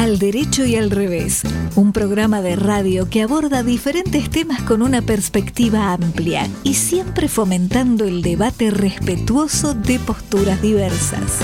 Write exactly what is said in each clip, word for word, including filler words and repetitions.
Al Derecho y al Revés, un programa de radio que aborda diferentes temas con una perspectiva amplia y siempre fomentando el debate respetuoso de posturas diversas.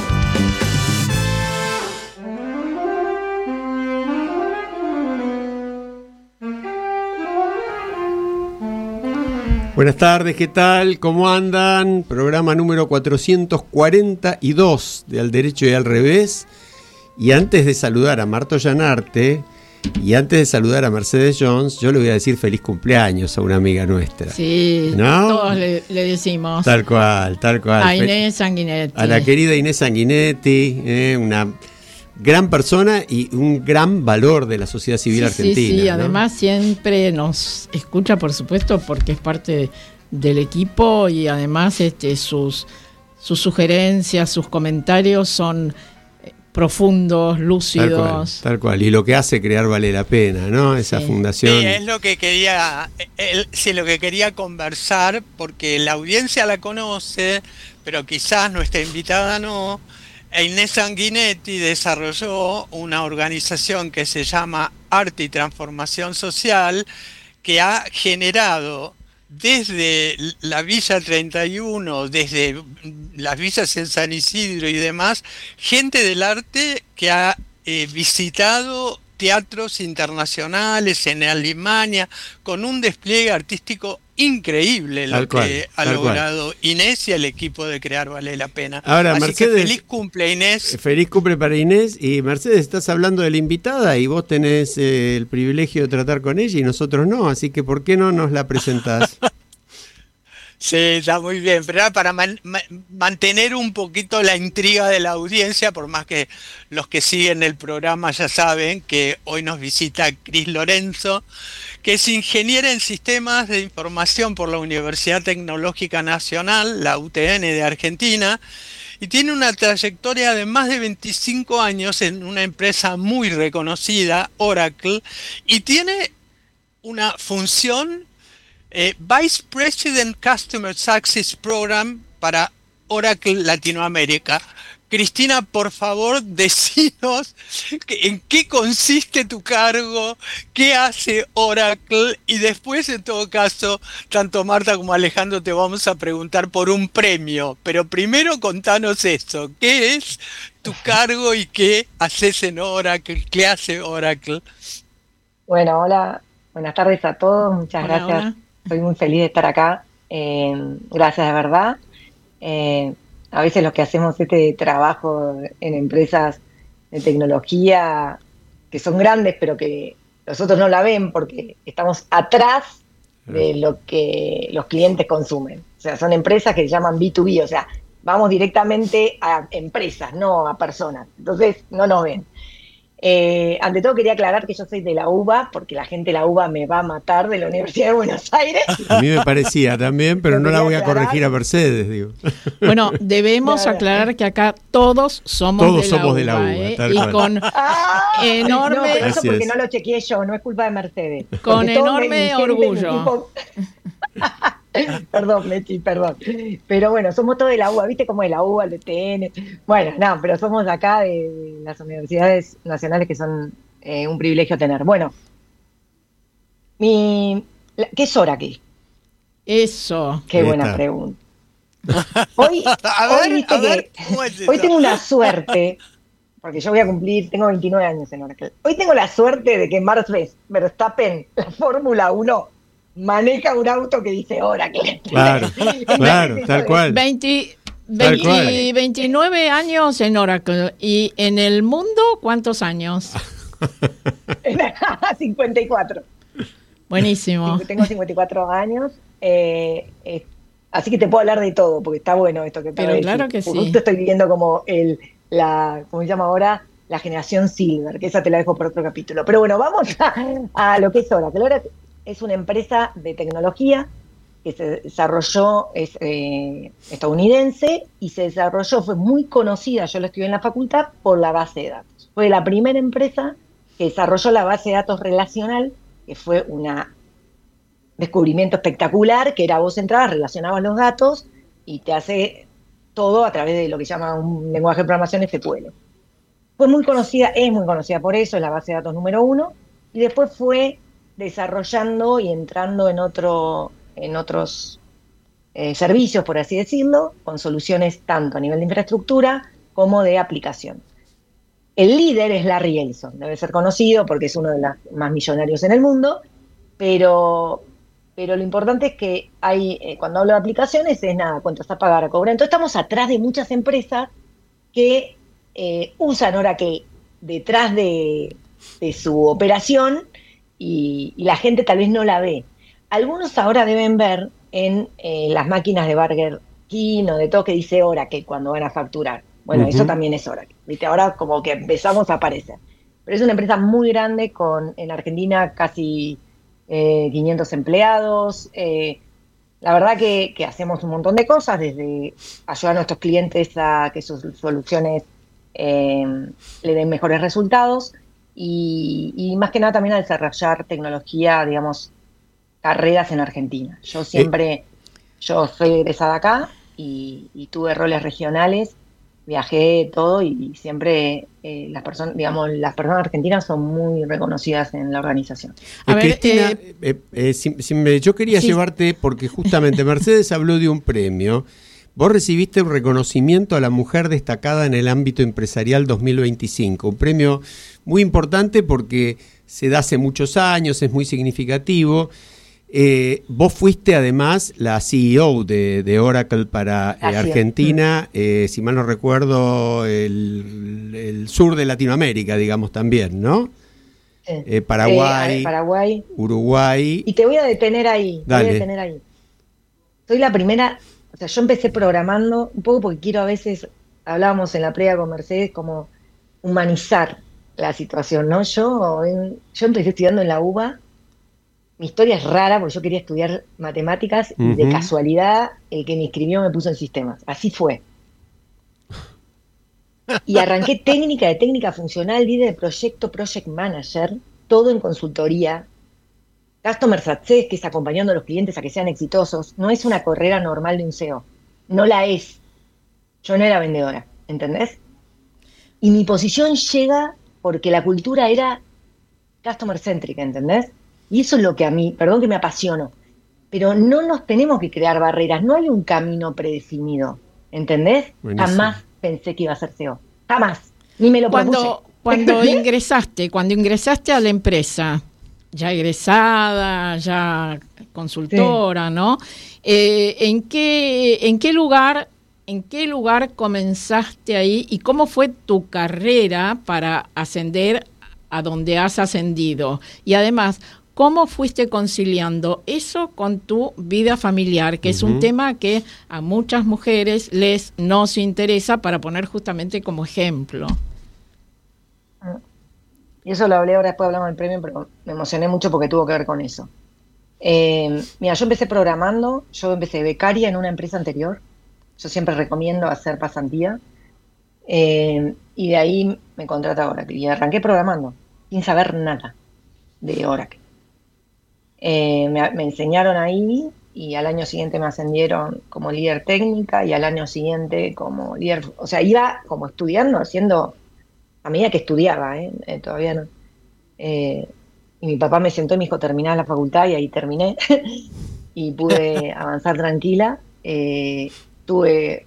Buenas tardes, ¿qué tal? ¿Cómo andan? Programa número cuatrocientos cuarenta y dos de Al Derecho y al Revés. Y antes de saludar a Marto Llanarte y antes de saludar a Mercedes Jones, yo le voy a decir feliz cumpleaños a una amiga nuestra. Sí, ¿no? Todos le, le decimos. Tal cual, tal cual. A Inés Sanguinetti. A la querida Inés Sanguinetti, eh, una gran persona y un gran valor de la sociedad civil sí, argentina. Sí, sí, ¿no? Además siempre nos escucha, por supuesto, porque es parte del equipo y además este, sus, sus sugerencias, sus comentarios son profundos, lúcidos. Tal cual, tal cual. Y lo que hace crear vale la pena, ¿no? Esa sí. fundación. Sí, es lo que quería, él, sí, lo que quería conversar, porque la audiencia la conoce, pero quizás nuestra invitada no. Inés Sanguinetti desarrolló una organización que se llama Arte y Transformación Social, que ha generado desde la Villa treinta y uno, desde las villas en San Isidro y demás, gente del arte que ha eh, visitado teatros internacionales en Alemania, con un despliegue artístico increíble lo tal cual, que ha logrado cual. Inés y el equipo de Crear Vale la Pena. Ahora, Así Mercedes, que feliz cumple, Inés. Feliz cumple para Inés. Y Mercedes, estás hablando de la invitada y vos tenés eh, el privilegio de tratar con ella y nosotros no, así que ¿por qué no nos la presentás? Sí, está muy bien, pero era para man, man, mantener un poquito la intriga de la audiencia, por más que los que siguen el programa ya saben que hoy nos visita Cris Lorenzo, que es ingeniera en sistemas de información por la Universidad Tecnológica Nacional, la U T N de Argentina, y tiene una trayectoria de más de veinticinco años en una empresa muy reconocida, Oracle, y tiene una función Eh, Vice President Customer Success Program para Oracle Latinoamérica. Cristina, por favor, decinos en qué consiste tu cargo, qué hace Oracle, y después, en todo caso, tanto Marta como Alejandro te vamos a preguntar por un premio. Pero primero contanos eso, ¿qué es tu cargo y qué haces en Oracle? ¿Qué hace Oracle? Bueno, hola, buenas tardes a todos, muchas hola, gracias. Hola. Estoy muy feliz de estar acá, eh, gracias de verdad. Eh, a veces lo que hacemos este trabajo en empresas de tecnología que son grandes, pero que los otros no la ven porque estamos atrás de lo que los clientes consumen. O sea, son empresas que se llaman B dos B, o sea, vamos directamente a empresas, no a personas. Entonces, no nos ven. Eh, ante todo quería aclarar que yo soy de la U B A, porque la gente de la U B A me va a matar, de la Universidad de Buenos Aires. A mí me parecía también, pero no la voy a aclarar. corregir a Mercedes, digo. Bueno, debemos aclarar que acá todos somos todos de somos la de la U B A, ¿eh? tal y cual. con Ah, enorme, no, pero eso Así porque es. no lo chequeé yo, no es culpa de Mercedes. con Porque todo enorme mi gente, mi orgullo. equipo- Perdón, Mechi, perdón. Pero bueno, somos todos de la U B A, ¿viste cómo es la U B A, el D T N? Bueno, no, pero somos de acá, de, de las universidades nacionales, que son eh, un privilegio tener. Bueno, mi, la- ¿qué es Oracle? Eso. Qué Ahí buena está. pregunta. Hoy, A hoy ver, viste a ver, que ¿cómo es eso? hoy tengo una suerte, porque yo voy a cumplir, tengo veintinueve años en Oracle. Hoy tengo la suerte de que Max Verstappen, la Fórmula uno, maneja un auto que dice Oracle. Claro, claro, tal cual. veinte, Tal veinte, cual. veintinueve años en Oracle. ¿Y en el mundo cuántos años? cincuenta y cuatro. Buenísimo. Tengo cincuenta y cuatro años, eh, eh, así que te puedo hablar de todo, porque está bueno esto que Pero acabo de claro decir. que Porque sí. justo estoy viviendo como el, la, ¿cómo se llama ahora? La generación Silver, que esa te la dejo por otro capítulo. Pero bueno, vamos a, a lo que es Oracle. Oracle es una empresa de tecnología que se desarrolló, es eh, estadounidense, y se desarrolló, fue muy conocida, yo lo estudié en la facultad, por la base de datos. Fue la primera empresa que desarrolló la base de datos relacional, que fue un descubrimiento espectacular, que era vos entrabas, relacionabas los datos y te hace todo a través de lo que llama un lenguaje de programación S Q L. fue muy conocida, es muy conocida por eso, es la base de datos número uno, y después fue desarrollando y entrando en, otro, en otros eh, servicios, por así decirlo, con soluciones tanto a nivel de infraestructura como de aplicación. El líder es Larry Ellison, debe ser conocido porque es uno de los más millonarios en el mundo, pero, pero lo importante es que hay, eh, cuando hablo de aplicaciones, es nada, cuánto está a pagar, a cobrar. Entonces estamos atrás de muchas empresas que eh, usan Oracle detrás de, de su operación y, y la gente tal vez no la ve. Algunos ahora deben ver en eh, las máquinas de Burger King o de todo que dice Oracle cuando van a facturar. Bueno, uh-huh. Eso también es Oracle, ¿viste? Ahora como que empezamos a aparecer. Pero es una empresa muy grande con, en Argentina, casi eh, quinientos empleados. Eh, la verdad que, que hacemos un montón de cosas, desde ayudar a nuestros clientes a que sus soluciones eh, le den mejores resultados y, y más que nada también a desarrollar tecnología, digamos, carreras en Argentina. Yo siempre, eh. yo soy egresada acá y, y tuve roles regionales. Viajé todo y siempre eh, las personas, digamos, las personas argentinas son muy reconocidas en la organización. A ver, Cristina, eh, eh, eh, si, si me, yo quería sí. llevarte, porque justamente Mercedes habló de un premio. Vos recibiste un reconocimiento a la mujer destacada en el ámbito empresarial dos mil veinticinco, un premio muy importante porque se da hace muchos años, es muy significativo. Eh, vos fuiste además la C E O de, de Oracle para eh, Argentina, eh, si mal no recuerdo, el, el sur de Latinoamérica, digamos, también, ¿no? Sí. Eh, Paraguay, eh, Paraguay, Uruguay. Y te voy a detener ahí, te voy a detener ahí. Soy la primera, o sea, yo empecé programando, un poco porque quiero a veces, hablábamos en la previa con Mercedes, como humanizar la situación, ¿no? Yo, en, yo empecé estudiando en la U B A. Mi historia es rara porque yo quería estudiar matemáticas y uh-huh. de casualidad el que me inscribió me puso en sistemas. Así fue. Y arranqué técnica de técnica funcional, líder de proyecto, project manager, todo en consultoría. Customer Success, que es acompañando a los clientes a que sean exitosos, no es una carrera normal de un C E O. No la es. Yo no era vendedora, ¿entendés? Y mi posición llega porque la cultura era customer centric, ¿entendés? Y eso es lo que a mí, perdón que me apasiono, pero no nos tenemos que crear barreras, no hay un camino predefinido, ¿entendés? Buenísimo. Jamás pensé que iba a ser C E O, jamás, ni me lo propuse. Cuando, cuando ingresaste, cuando ingresaste a la empresa, ya egresada, ya consultora, sí. ¿no? Eh, ¿en qué, en qué lugar, en qué lugar comenzaste ahí y cómo fue tu carrera para ascender a donde has ascendido? Y además, ¿cómo fuiste conciliando eso con tu vida familiar? Que uh-huh. es un tema que a muchas mujeres les nos interesa para poner justamente como ejemplo. Y eso lo hablé ahora, después hablamos del premio, pero me emocioné mucho porque tuvo que ver con eso. Eh, mira, yo empecé programando, yo empecé becaria en una empresa anterior. Yo siempre recomiendo hacer pasantía. Eh, y de ahí me contrata Oracle. Y arranqué programando, sin saber nada de Oracle. Eh, me, me enseñaron ahí y al año siguiente me ascendieron como líder técnica y al año siguiente como líder, o sea, iba como estudiando, haciendo, a medida que estudiaba, ¿eh? Eh, todavía no. Eh, y mi papá me sentó y me dijo, terminá la facultad y ahí terminé y pude avanzar tranquila. Eh, tuve,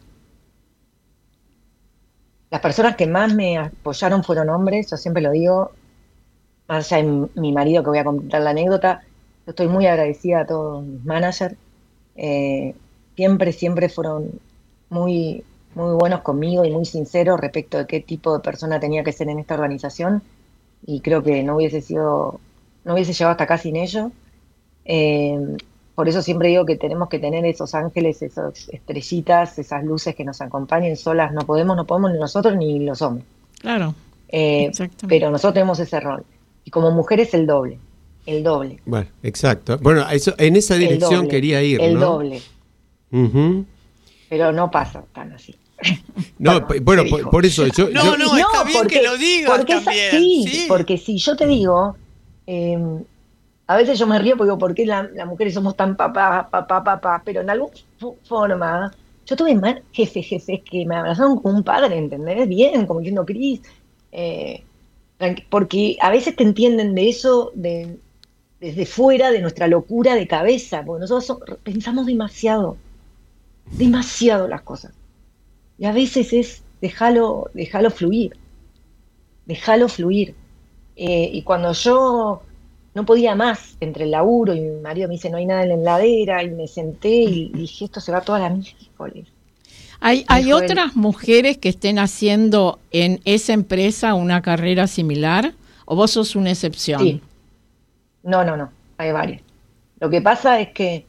las personas que más me apoyaron fueron hombres, yo siempre lo digo, más allá de mi marido que voy a contar la anécdota. Yo estoy muy agradecida a todos mis managers, eh, siempre, siempre fueron muy, muy buenos conmigo y muy sinceros respecto de qué tipo de persona tenía que ser en esta organización y creo que no hubiese sido, no hubiese llegado hasta acá sin ellos. Eh, por eso siempre digo que tenemos que tener esos ángeles, esas estrellitas, esas luces que nos acompañen solas, no podemos, no podemos ni nosotros ni los hombres. Claro, eh, pero nosotros tenemos ese rol y como mujeres el doble. El doble. Bueno, exacto. Bueno, eso, en esa dirección quería ir, el ¿no? El doble. Uh-huh. Pero no pasa tan así. No, bueno, bueno por, por eso yo... No, yo, no, está bien porque, que lo digas porque también. Es así, sí. Porque si yo te digo, eh, a veces yo me río porque digo, ¿por qué la, las mujeres somos tan papá, papá, papá? Pero en alguna forma, yo tuve más jefes, jefes que me abrazaron como un padre, ¿entendés? Bien, como diciendo, Cris, Eh, porque a veces te entienden de eso de, desde fuera de nuestra locura de cabeza, porque nosotros so, pensamos demasiado, demasiado las cosas. Y a veces es déjalo, déjalo fluir, déjalo fluir. Eh, y cuando yo no podía más entre el laburo y mi marido me dice no hay nada en la heladera, y me senté y, y dije esto se va toda la miércoles. ¿Hay, hay otras él. mujeres que estén haciendo en esa empresa una carrera similar? ¿O vos sos una excepción? Sí. No, no, no. Hay varias. Lo que pasa es que...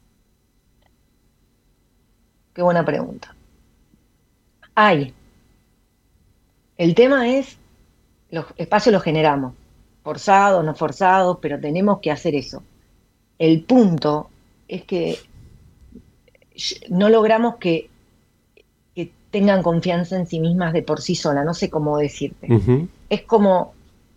Qué buena pregunta. Hay. El tema es, los espacios los generamos. Forzados, no forzados, pero tenemos que hacer eso. El punto es que no logramos que tengan confianza en sí mismas de por sí sola, no sé cómo decirte. Uh-huh. Es como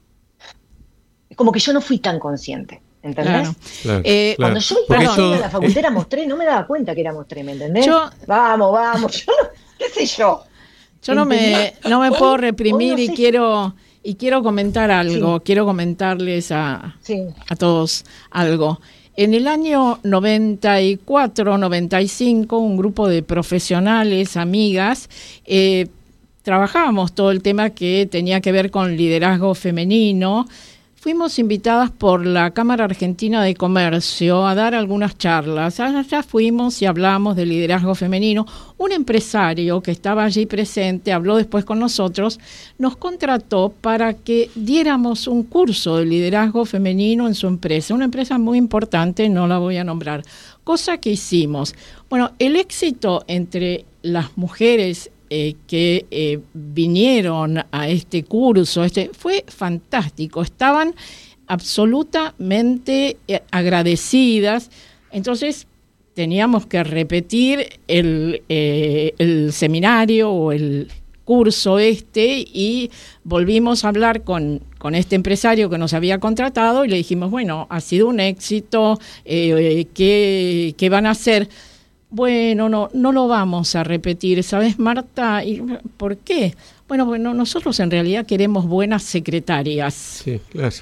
es como que yo no fui tan consciente, ¿entendés? Claro, claro, eh, claro. Cuando yo iba eso, a la facultad éramos eh, tres, no me daba cuenta que éramos tres, ¿me entendés? Yo, vamos, veix, yo no, qué sé yo. Yo no me, no me puedo reprimir hoy no y quiero y quiero comentar algo, sí. quiero comentarles a, sí. a todos algo. En el año noventa y cuatro, noventa y cinco, un grupo de profesionales, amigas, eh, trabajábamos todo el tema que tenía que ver con liderazgo femenino. Fuimos invitadas por la Cámara Argentina de Comercio a dar algunas charlas. Allá fuimos y hablamos de liderazgo femenino. Un empresario que estaba allí presente, habló después con nosotros, nos contrató para que diéramos un curso de liderazgo femenino en su empresa. Una empresa muy importante, no la voy a nombrar. Cosa que hicimos. Bueno, el éxito entre las mujeres Eh, que eh, vinieron a este curso, este fue fantástico, estaban absolutamente eh, agradecidas, entonces teníamos que repetir el, eh, el seminario o el curso este y volvimos a hablar con, con este empresario que nos había contratado y le dijimos, bueno, ha sido un éxito, eh, ¿qué, qué van a hacer? Bueno, no, no lo vamos a repetir, ¿sabes, Marta? ¿Y por qué? Bueno, bueno, nosotros en realidad queremos buenas secretarias. Sí, claro.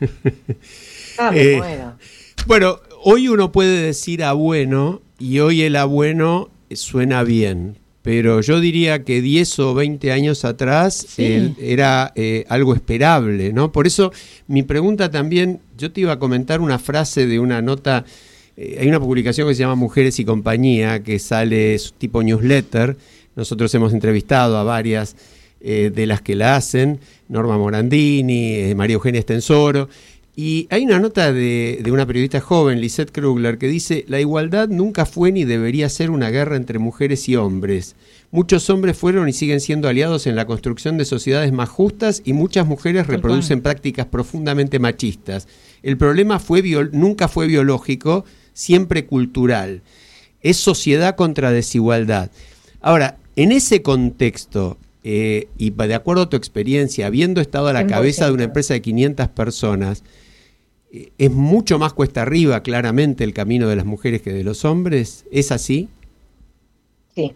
Ah, eh, bueno. Bueno, hoy uno puede decir abueno y hoy el abueno suena bien, pero yo diría que diez o veinte años atrás sí. eh, era eh, algo esperable, ¿no? Por eso mi pregunta también, yo te iba a comentar una frase de una nota. Eh, hay una publicación que se llama Mujeres y Compañía, que sale tipo newsletter. Nosotros hemos entrevistado a varias eh, de las que la hacen, Norma Morandini, eh, María Eugenia Estensoro, y hay una nota de, de una periodista joven, Lisette Krugler, que dice: la igualdad nunca fue ni debería ser una guerra entre mujeres y hombres. Muchos hombres fueron y siguen siendo aliados en la construcción de sociedades más justas y muchas mujeres reproducen prácticas profundamente machistas. El problema fue bio- nunca fue biológico, siempre cultural. Es sociedad contra desigualdad. Ahora, en ese contexto, eh, y de acuerdo a tu experiencia, habiendo estado a la cabeza de una empresa de quinientas personas, eh, ¿es mucho más cuesta arriba, claramente, el camino de las mujeres que de los hombres? ¿Es así? Sí.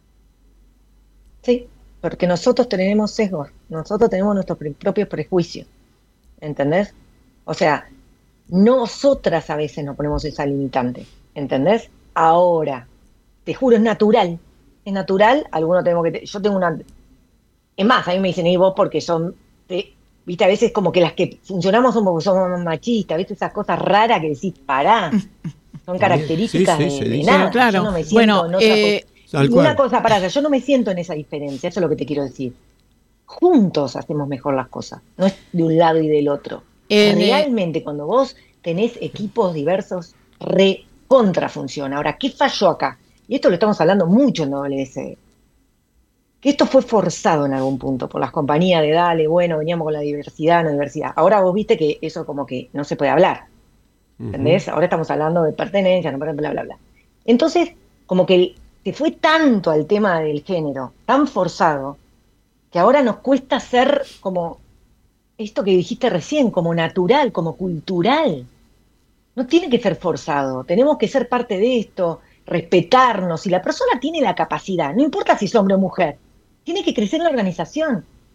Sí, porque nosotros tenemos sesgos, nosotros tenemos nuestros propios prejuicios, ¿entendés? O sea, nosotras a veces nos ponemos esa limitante, ¿entendés? Ahora, te juro, es natural, es natural, algunos tenemos que, te, yo tengo una, es más, a mí me dicen, y vos porque son, te, viste, a veces como que las que funcionamos son porque somos machistas, viste, esas cosas raras que decís, pará, son características sí, sí, de, de nada, sí, claro. Yo no me siento bueno, en otra eh, cosa. Y una cosa, pará, yo no me siento en esa diferencia, eso es lo que te quiero decir. Juntos hacemos mejor las cosas, no es de un lado y del otro. En Realmente, cuando vos tenés equipos diversos, re contra funciona. Ahora, ¿qué falló acá? Y esto lo estamos hablando mucho en W S D. Que esto fue forzado en algún punto por las compañías de dale, bueno, veníamos con la diversidad, no diversidad. Ahora vos viste que eso como que no se puede hablar. ¿Entendés? Uh-huh. Ahora estamos hablando de pertenencia, no, bla, bla, bla, bla. Entonces, como que se fue tanto al tema del género, tan forzado, que ahora nos cuesta ser como esto que dijiste recién, como natural, como cultural. No tiene que ser forzado, tenemos que ser parte de esto, respetarnos. Si la persona tiene la capacidad, no importa si es hombre o mujer, tiene que crecer en la organización.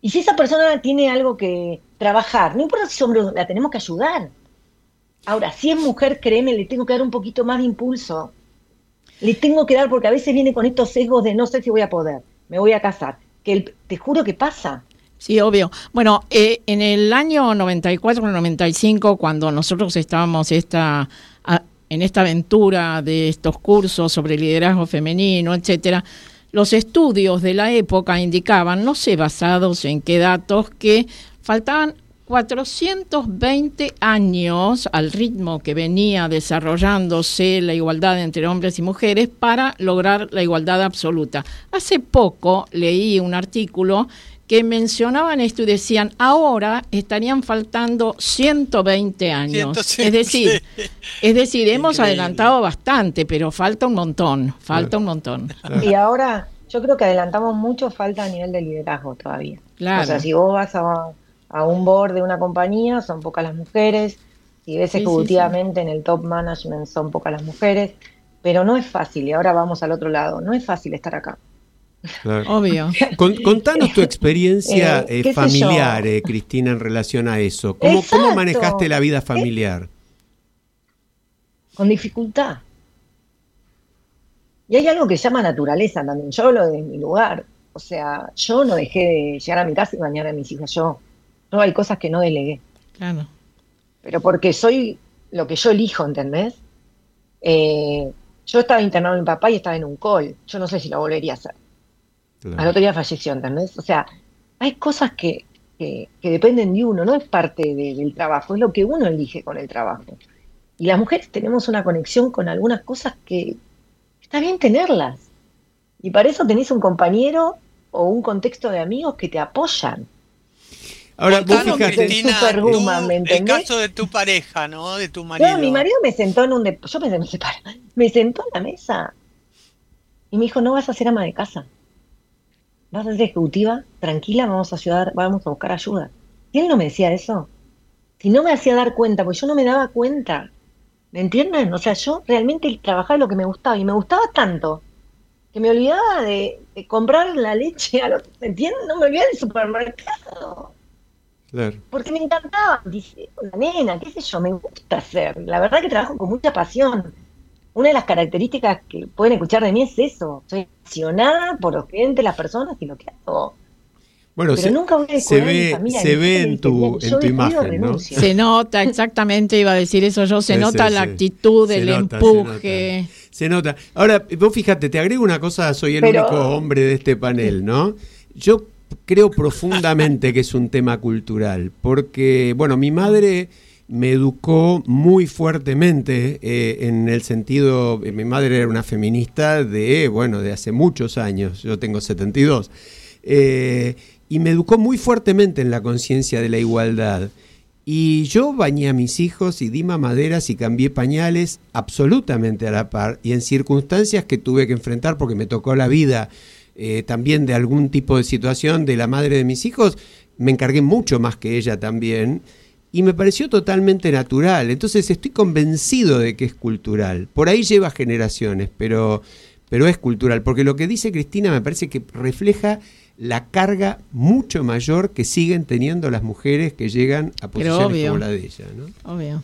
Y si esa persona tiene algo que trabajar, no importa si es hombre, la tenemos que ayudar. Ahora, si es mujer, créeme, le tengo que dar un poquito más de impulso. Le tengo que dar, porque a veces viene con estos sesgos de no sé si voy a poder, me voy a casar. Que el, te juro que pasa. Sí, obvio. Bueno, eh, en el año noventa y cuatro, noventa y cinco, cuando nosotros estábamos esta, a, en esta aventura de estos cursos sobre liderazgo femenino, etcétera, los estudios de la época indicaban, no sé basados en qué datos, que faltaban cuatrocientos veinte años al ritmo que venía desarrollándose la igualdad entre hombres y mujeres para lograr la igualdad absoluta. Hace poco leí un artículo que mencionaban esto y decían, ahora estarían faltando ciento veinte años. ciento veinte. Es decir, es decir, hemos Increíble. adelantado bastante, pero falta un montón, falta claro. un montón. Claro. Y ahora, yo creo que adelantamos mucho, falta a nivel de liderazgo todavía. Claro. O sea, si vos vas a, a un board de una compañía, son pocas las mujeres. Si ves sí, ejecutivamente sí, sí. en el top management, son pocas las mujeres. Pero no es fácil, y ahora vamos al otro lado, no es fácil estar acá. Claro. Obvio. Con, contanos tu experiencia eh, eh, familiar, eh, Cristina, en relación a eso. ¿Cómo, ¿Cómo manejaste la vida familiar? Con dificultad. Y hay algo que se llama naturaleza también. Yo hablo de mi lugar. O sea, yo no dejé de llegar a mi casa y bañar a mis hijas. Yo, yo hay cosas que no delegué. Claro. Pero porque soy lo que yo elijo, ¿entendés? Eh, yo estaba internado en mi papá y estaba en un call. Yo no sé si lo volvería a hacer. Claro. Al otro día falleció, ¿entendés? O sea, hay cosas que, que, que dependen de uno, no es parte de, del trabajo, es lo que uno elige con el trabajo. Y las mujeres tenemos una conexión con algunas cosas que está bien tenerlas. Y para eso tenés un compañero o un contexto de amigos que te apoyan. Ahora, vos fíjate, Cristina, tú, ¿me el caso de tu pareja, ¿no? De tu marido. No, mi marido me sentó en un... De, yo me, me, me sentó en la mesa y me dijo, no vas a ser ama de casa. Vas a ser ejecutiva, tranquila, vamos a ayudar, vamos a buscar ayuda. Y él no me decía eso. Si no me hacía dar cuenta, porque yo no me daba cuenta. ¿Me entienden? O sea, yo realmente trabajaba lo que me gustaba. Y me gustaba tanto que me olvidaba de, de comprar la leche a los... ¿Me entienden? No me olvidaba del supermercado. Claro. Porque me encantaba. Dice, la nena, qué sé yo, me gusta hacer. La verdad que trabajo con mucha pasión. Una de las características que pueden escuchar de mí es eso. Soy apasionada por los clientes, las personas y lo que hago. Bueno, pero se, nunca voy a se ve, familia, se ve en tu, en tu imagen, ¿no? Se nota, exactamente, iba a decir eso yo, se sí, nota sí, la sí. actitud, se el nota, empuje. Se nota. se nota. Ahora, vos fíjate, te agrego una cosa, soy el pero... único hombre de este panel, ¿no? Yo creo profundamente que es un tema cultural, porque, bueno, mi madre... me educó muy fuertemente eh, en el sentido, eh, mi madre era una feminista de, bueno, de hace muchos años, yo tengo setenta y dos, eh, y me educó muy fuertemente en la conciencia de la igualdad. Y yo bañé a mis hijos y di mamaderas y cambié pañales absolutamente a la par, y en circunstancias que tuve que enfrentar porque me tocó la vida eh, también de algún tipo de situación de la madre de mis hijos, me encargué mucho más que ella también. Y me pareció totalmente natural. Entonces estoy convencido de que es cultural. Por ahí lleva generaciones, pero, pero es cultural. Porque lo que dice Cristina me parece que refleja la carga mucho mayor que siguen teniendo las mujeres que llegan a posiciones como la de ella, ¿no? Obvio.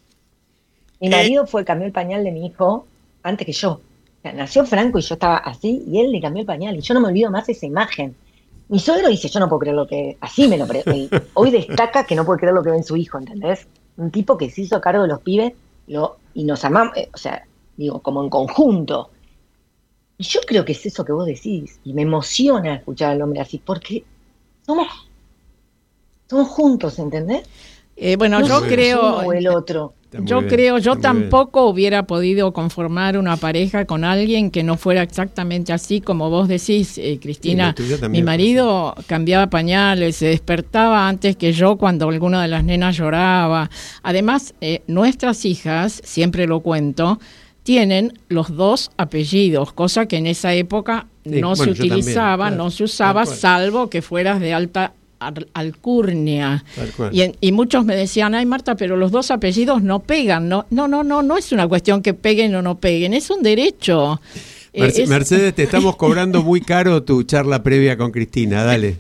Mi marido fue, cambió el pañal de mi hijo antes que yo. O sea, nació Franco y yo estaba así y él le cambió el pañal. Y yo no me olvido más esa imagen. Mi suegro dice, yo no puedo creer lo que... Así me lo... Pre hoy destaca que no puede creer lo que ve en su hijo, ¿entendés? Un tipo que se hizo cargo de los pibes lo, y nos amamos, eh, o sea, digo, como en conjunto. Y yo creo que es eso que vos decís. Y me emociona escuchar al hombre así, porque somos, somos juntos, ¿entendés? Eh, bueno, no yo creo... Uno o el otro. Yo bien, creo, yo tampoco bien. hubiera podido conformar una pareja con alguien que no fuera exactamente así como vos decís, eh, Cristina. Sí, mi marido sí. cambiaba pañales, se despertaba antes que yo cuando alguna de las nenas lloraba. Además, eh, nuestras hijas, siempre lo cuento, tienen los dos apellidos, cosa que en esa época sí, no bueno, se utilizaba, también, claro, no se usaba, salvo que fueras de alta alcurnia. Y, en, y muchos me decían, ay Marta, pero los dos apellidos no pegan. No, no, no, no, no es una cuestión que peguen o no peguen, es un derecho. Mercedes, es... Mercedes, te estamos cobrando muy caro tu charla previa con Cristina, dale.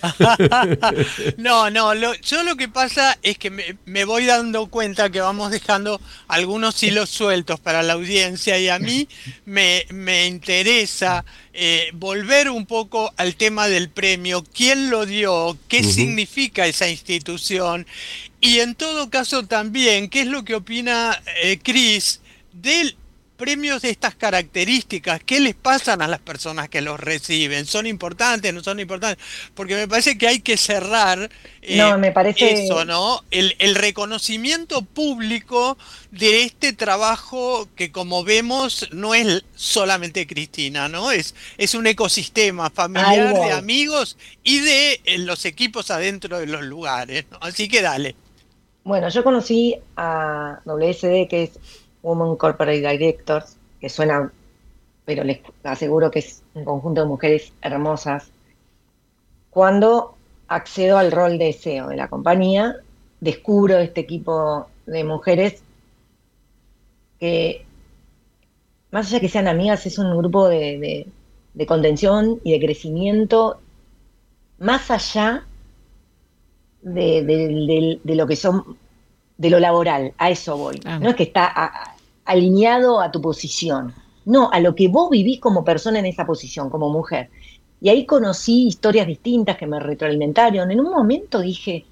No, no, lo, yo lo que pasa es que me, me voy dando cuenta que vamos dejando algunos hilos sueltos para la audiencia y a mí me, me interesa eh, volver un poco al tema del premio, quién lo dio, qué uh-huh. significa esa institución y en todo caso también qué es lo que opina eh, Cris del premios de estas características, ¿qué les pasan a las personas que los reciben? ¿Son importantes, no son importantes? Porque me parece que hay que cerrar eh, no, me parece... eso, ¿no? El, el reconocimiento público de este trabajo que, como vemos, no es solamente Cristina, ¿no? Es, es un ecosistema familiar Ay, wow. de amigos y de eh, los equipos adentro de los lugares, ¿no? Así que dale. Bueno, yo conocí a W S D, que es Women Corporate Directors, que suena, pero les aseguro que es un conjunto de mujeres hermosas. Cuando accedo al rol de C E O de la compañía, descubro este equipo de mujeres que, más allá de que sean amigas, es un grupo de, de, de contención y de crecimiento, más allá de, de, de, de lo que son... de lo laboral, a eso voy. Ah. No es que está a, a, alineado a tu posición, no, a lo que vos vivís como persona en esa posición, como mujer. Y ahí conocí historias distintas que me retroalimentaron. En un momento dije,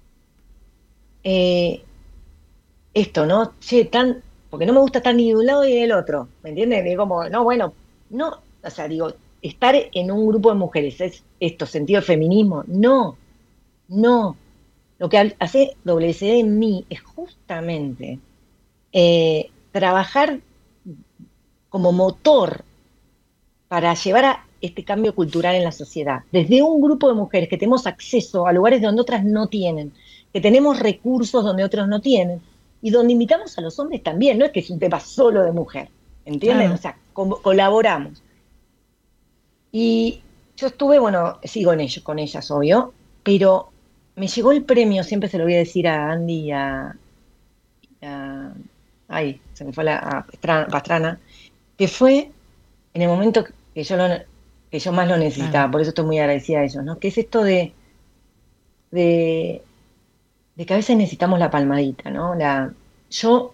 eh, esto, ¿no? Che, tan, porque no me gusta estar ni de un lado ni del otro, ¿me entiendes? Digo como, no, bueno, no, o sea, digo, estar en un grupo de mujeres, ¿es esto sentido de feminismo? No, no. Lo que hace W S D en mí es justamente eh, trabajar como motor para llevar a este cambio cultural en la sociedad. Desde un grupo de mujeres que tenemos acceso a lugares donde otras no tienen, que tenemos recursos donde otros no tienen, y donde invitamos a los hombres también, no es que es un tema solo de mujer, ¿entienden? Claro. O sea, co- colaboramos. Y yo estuve, bueno, sigo en ello, con ellas, obvio, pero... me llegó el premio, siempre se lo voy a decir a Andy y a... a ay, se me fue la a Pastrana, Pastrana, que fue en el momento que yo, lo, que yo más lo necesitaba, claro. Por eso estoy muy agradecida a ellos, ¿no? Que es esto de, de, de que a veces necesitamos la palmadita, ¿no? La, yo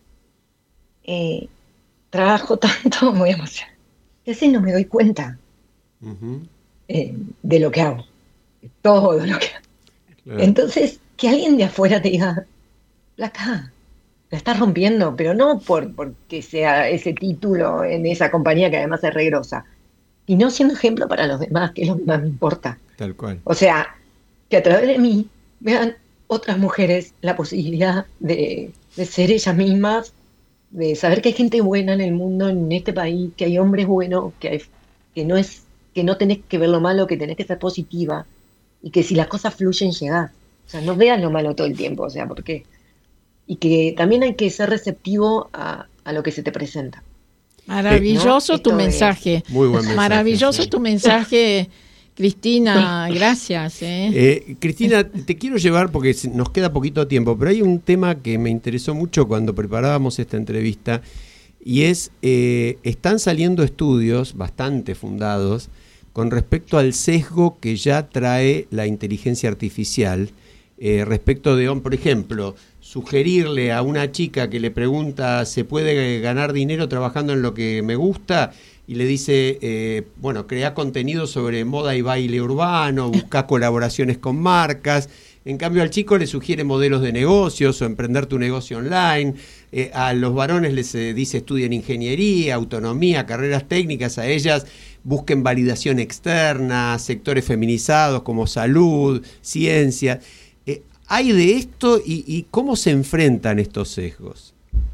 eh, trabajo tanto, muy emocionada, que a veces no me doy cuenta uh-huh. eh, de lo que hago, de todo lo que hago. Entonces, que alguien de afuera te diga, Flaca, la estás rompiendo, pero no por porque sea ese título en esa compañía que además es re grosa, sino siendo ejemplo para los demás, que es lo que más me importa. Tal cual. O sea, que a través de mí vean otras mujeres la posibilidad de, de ser ellas mismas, de saber que hay gente buena en el mundo, en este país, que hay hombres buenos, que hay, que no es, que no tenés que ver lo malo, que tenés que ser positiva. Y que si las cosas fluyen, llegás. O sea, no veas lo malo todo el tiempo, o sea, ¿por qué? Y que también hay que ser receptivo a, a lo que se te presenta. Maravilloso ¿no? tu Esto mensaje. Es... Muy buen mensaje. Maravilloso sí. tu mensaje, Cristina. Gracias. ¿eh? Eh, Cristina, te quiero llevar, porque nos queda poquito tiempo, pero hay un tema que me interesó mucho cuando preparábamos esta entrevista, y es, eh, están saliendo estudios bastante fundados con respecto al sesgo que ya trae la inteligencia artificial, eh, respecto de, por ejemplo, sugerirle a una chica que le pregunta, ¿se puede ganar dinero trabajando en lo que me gusta? Y le dice, eh, bueno, crea contenido sobre moda y baile urbano, busca colaboraciones con marcas. En cambio, al chico le sugiere modelos de negocios o emprender tu negocio online. Eh, a los varones les eh, dice estudien ingeniería, autonomía, carreras técnicas. A ellas busquen validación externa, sectores feminizados como salud, ciencia. Eh, ¿Hay de esto y, y cómo se enfrentan estos sesgos?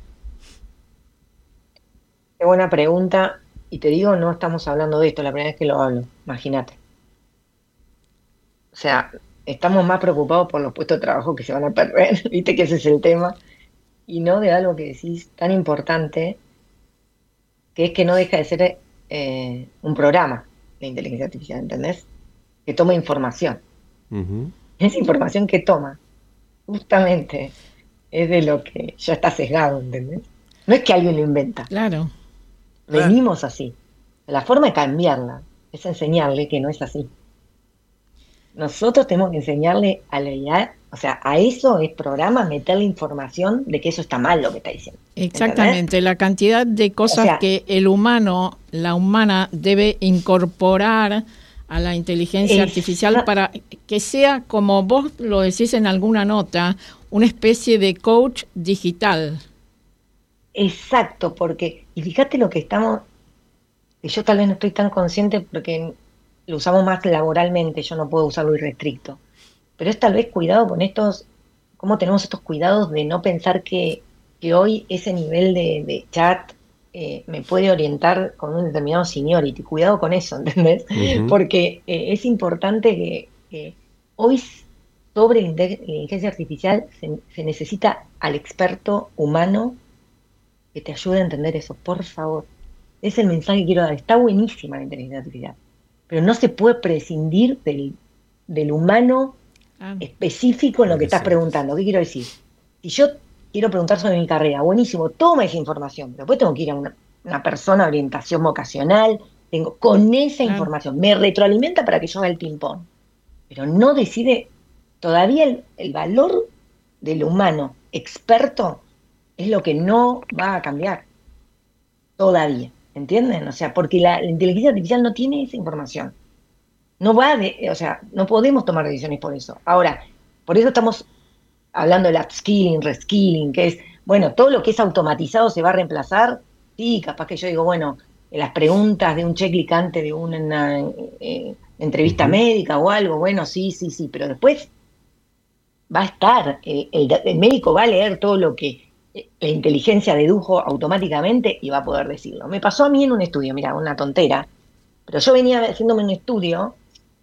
Qué buena pregunta. Y te digo, no estamos hablando de esto, la primera vez que lo hablo. Imagínate. O sea... estamos más preocupados por los puestos de trabajo que se van a perder, viste que ese es el tema, y no de algo que decís tan importante, que es que no deja de ser eh, un programa de inteligencia artificial, ¿entendés? Que toma información. Uh-huh. Esa información que toma, justamente, es de lo que ya está sesgado, ¿entendés? No es que alguien lo inventa. Claro. Venimos así. La forma de cambiarla es enseñarle que no es así. Nosotros tenemos que enseñarle a la I A, o sea, a eso es programa, meterle información de que eso está mal lo que está diciendo. Exactamente, ¿entendés? La cantidad de cosas o sea, que el humano, la humana debe incorporar a la inteligencia es, artificial para que sea, como vos lo decís en alguna nota, una especie de coach digital. Exacto, porque, y fíjate lo que estamos, que yo tal vez no estoy tan consciente porque lo usamos más laboralmente, yo no puedo usarlo irrestricto, pero es tal vez cuidado con estos, cómo tenemos estos cuidados de no pensar que, que hoy ese nivel de, de chat eh, me puede orientar con un determinado seniority, cuidado con eso, ¿entendés? Uh-huh. Porque eh, es importante que, que hoy sobre la inteligencia artificial se, se necesita al experto humano que te ayude a entender eso, por favor. Es el mensaje que quiero dar, está buenísima la inteligencia artificial, pero no se puede prescindir del, del humano ah. específico en lo que estás preguntando. ¿Qué quiero decir? Si yo quiero preguntar sobre mi carrera, buenísimo, toma esa información, pero después tengo que ir a una, una persona de orientación vocacional, tengo con esa ah. información, me retroalimenta para que yo haga el ping-pong, pero no decide, todavía el, el valor del humano experto es lo que no va a cambiar, todavía. ¿Entienden? O sea, porque la, la inteligencia artificial no tiene esa información. No va de, o sea, no podemos tomar decisiones por eso. Ahora, por eso estamos hablando del upskilling, reskilling, que es, bueno, todo lo que es automatizado se va a reemplazar. Sí, capaz que yo digo, bueno, las preguntas de un checklist antes de una eh, entrevista uh-huh. médica o algo, bueno, sí, sí, sí, pero después va a estar, eh, el, el médico va a leer todo lo que la inteligencia dedujo automáticamente y va a poder decirlo. Me pasó a mí en un estudio, mira, una tontera, pero yo venía haciéndome un estudio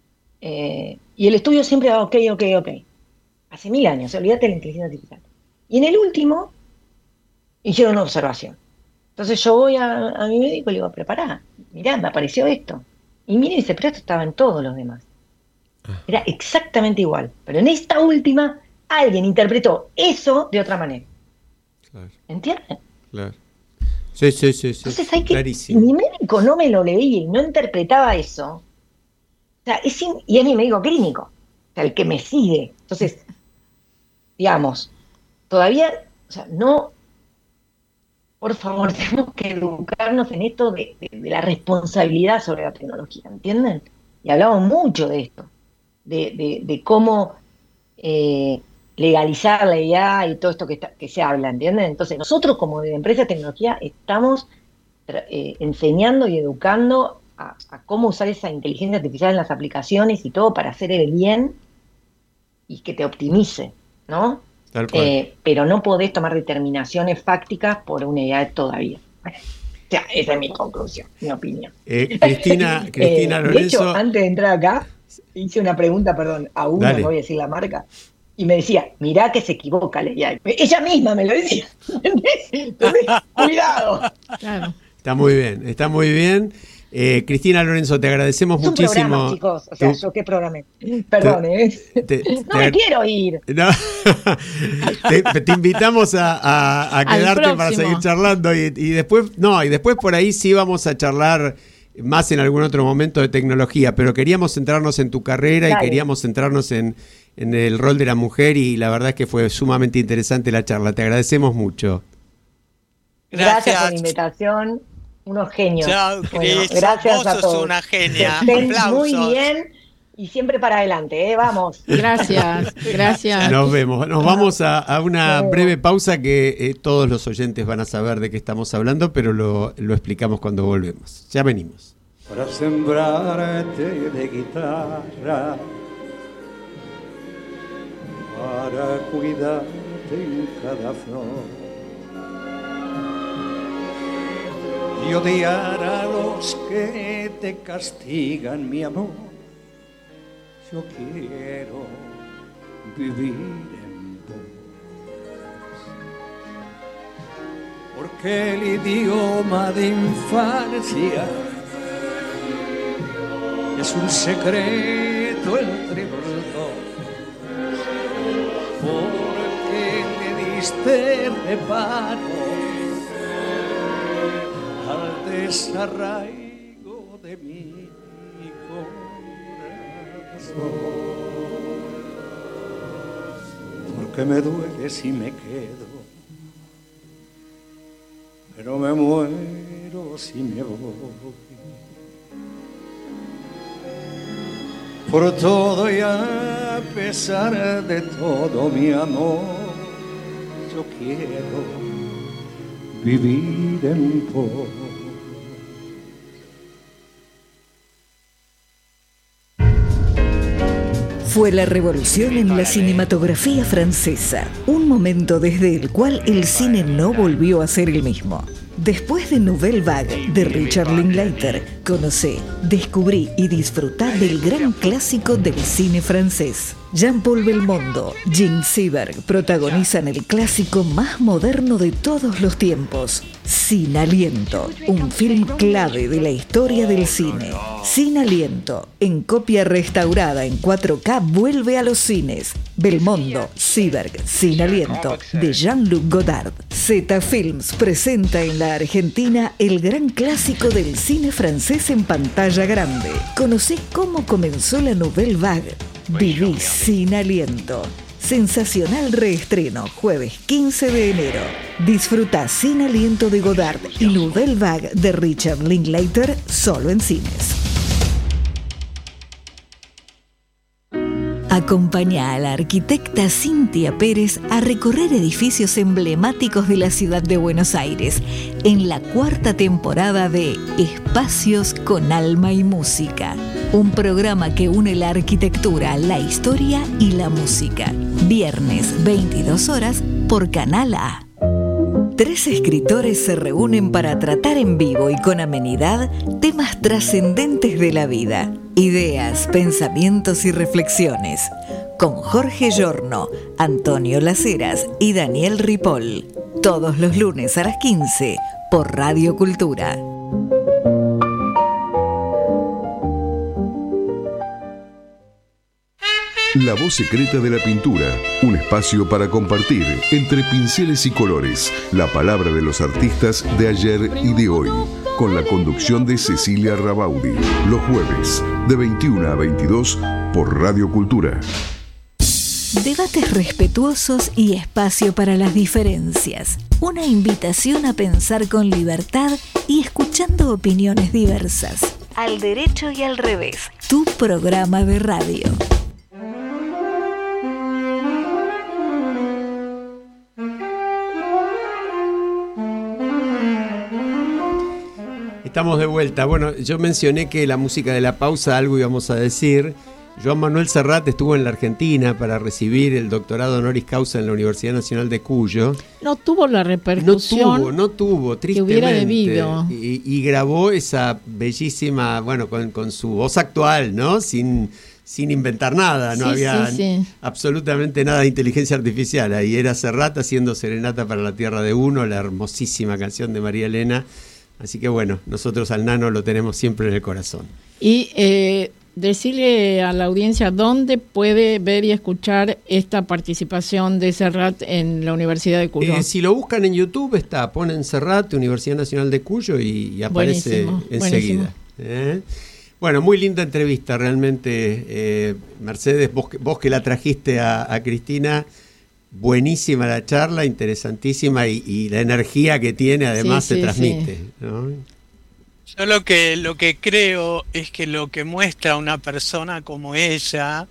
eh, y el estudio siempre va ok, ok, ok. Hace mil años, olvídate de la inteligencia artificial. Y en el último hicieron una observación. Entonces yo voy a, a mi médico y le digo, prepará, mirá, me apareció esto. Y mire, dice, pero esto estaba en todos los demás. Era exactamente igual. Pero en esta última, alguien interpretó eso de otra manera. Claro. ¿Entienden? Claro. Sí, sí, sí, sí. Entonces hay que, clarísimo. Mi médico no me lo leía y no interpretaba eso. O sea, es in, y es mi médico clínico, o sea, el que me sigue. Entonces, digamos, todavía, o sea, no, por favor, tenemos que educarnos en esto de, de, de la responsabilidad sobre la tecnología, ¿entienden? Y hablamos mucho de esto, de, de, de cómo eh, legalizar la I A y todo esto que, está, que se habla, ¿entienden? Entonces nosotros como de empresa de tecnología estamos eh, enseñando y educando a, a cómo usar esa inteligencia artificial en las aplicaciones y todo para hacer el bien y que te optimice, ¿no? Tal cual. Eh, pero no podés tomar determinaciones fácticas por una I A todavía. O sea, esa es mi conclusión, mi opinión. Eh, Cristina, Cristina eh, Lorenzo. De hecho, antes de entrar acá, hice una pregunta, perdón, a una, Dale. no voy a decir la marca, y me decía, mirá que se equivoca la I A. Ella misma me lo decía. Entonces, cuidado. Claro. Está muy bien, está muy bien. Eh, Cristina Lorenzo, te agradecemos es un muchísimo. Programa, chicos, o sea, tú, yo qué programé. Perdón, te, ¿eh? Te, no te, me quiero ir. No, te, te invitamos a, a, a quedarte para seguir charlando y, y después, no, y después por ahí sí vamos a charlar más en algún otro momento de tecnología, pero queríamos centrarnos en tu carrera Dale. y queríamos centrarnos en, en el rol de la mujer y la verdad es que fue sumamente interesante la charla. Te agradecemos mucho. Gracias, Gracias por la invitación. Unos genios. Chao, bueno, Cris. gracias Vos a sos todos. una genia. Que estén Aplausos. muy bien y siempre para adelante, ¿eh? Vamos. Gracias, gracias. Nos vemos. Nos vamos a, a una breve pausa que eh, todos los oyentes van a saber de qué estamos hablando, pero lo, lo explicamos cuando volvemos. Ya venimos. Para sembrarte de guitarra, para cuidarte en cada flor y odiar a los que te castigan, mi amor. Yo quiero vivir en paz, porque el idioma de infancia es un secreto entre los dos, porque le diste reparo al desarraigo de mi corazón, porque me duele si me quedo, pero me muero si me voy. Por todo y a pesar de todo, mi amor, yo quiero vivir en paz. Fue la revolución en la cinematografía francesa, un momento desde el cual el cine no volvió a ser el mismo. Después de Nouvelle Vague de Richard Linklater, conocé, descubrí y disfrutá del gran clásico del cine francés. Jean-Paul Belmondo, Jean Seberg protagonizan el clásico más moderno de todos los tiempos, Sin Aliento, un film clave de la historia del cine. Sin Aliento, en copia restaurada en cuatro K, vuelve a los cines. Belmondo, Seberg, Sin Aliento, de Jean-Luc Godard. Z Films presenta en la Argentina el gran clásico del cine francés en pantalla grande. Conocé cómo comenzó la Nouvelle Vague. Viví Sin Aliento. Sensacional reestreno, jueves quince de enero. Disfruta Sin Aliento de Godard y Nouvelle Vague de Richard Linklater solo en cines. Acompaña a la arquitecta Cintia Pérez a recorrer edificios emblemáticos de la ciudad de Buenos Aires en la cuarta temporada de Espacios con Alma y Música, un programa que une la arquitectura, la historia y la música. Viernes, veintidós horas, por Canal A. Tres escritores se reúnen para tratar en vivo y con amenidad temas trascendentes de la vida, ideas, pensamientos y reflexiones, con Jorge Giorno, Antonio Las Heras y Daniel Ripoll, todos los lunes a las quince por Radio Cultura. La voz secreta de la pintura, un espacio para compartir entre pinceles y colores la palabra de los artistas de ayer y de hoy, con la conducción de Cecilia Rabaudi, los jueves de veintiuno a veintidós por Radio Cultura. Debates respetuosos y espacio para las diferencias. Una invitación a pensar con libertad y escuchando opiniones diversas. Al derecho y al revés, tu programa de radio. Estamos de vuelta. Bueno, yo mencioné que la música de la pausa, algo íbamos a decir. Joan Manuel Serrat estuvo en la Argentina para recibir el doctorado honoris causa en la Universidad Nacional de Cuyo. No tuvo la repercusión. No tuvo, no tuvo, tristemente. Que hubiera debido. Y, y grabó esa bellísima, bueno, con, con su voz actual, ¿no? Sin, sin inventar nada, no sí, había sí, sí. absolutamente nada de inteligencia artificial. Ahí era Serrat haciendo Serenata para la Tierra de Uno, la hermosísima canción de María Elena. Así que bueno, nosotros al Nano lo tenemos siempre en el corazón. Y eh, decirle a la audiencia dónde puede ver y escuchar esta participación de Serrat en la Universidad de Cuyo. Eh, si lo buscan en YouTube está, ponen Serrat, Universidad Nacional de Cuyo y, y aparece buenísimo, enseguida. ¿Eh? Bueno, muy linda entrevista realmente, eh, Mercedes, vos, vos que la trajiste a, a Cristina. Buenísima la charla, interesantísima y, y la energía que tiene además sí, se sí, transmite, sí. ¿No? Yo lo que, lo que creo es que lo que muestra una persona como ella,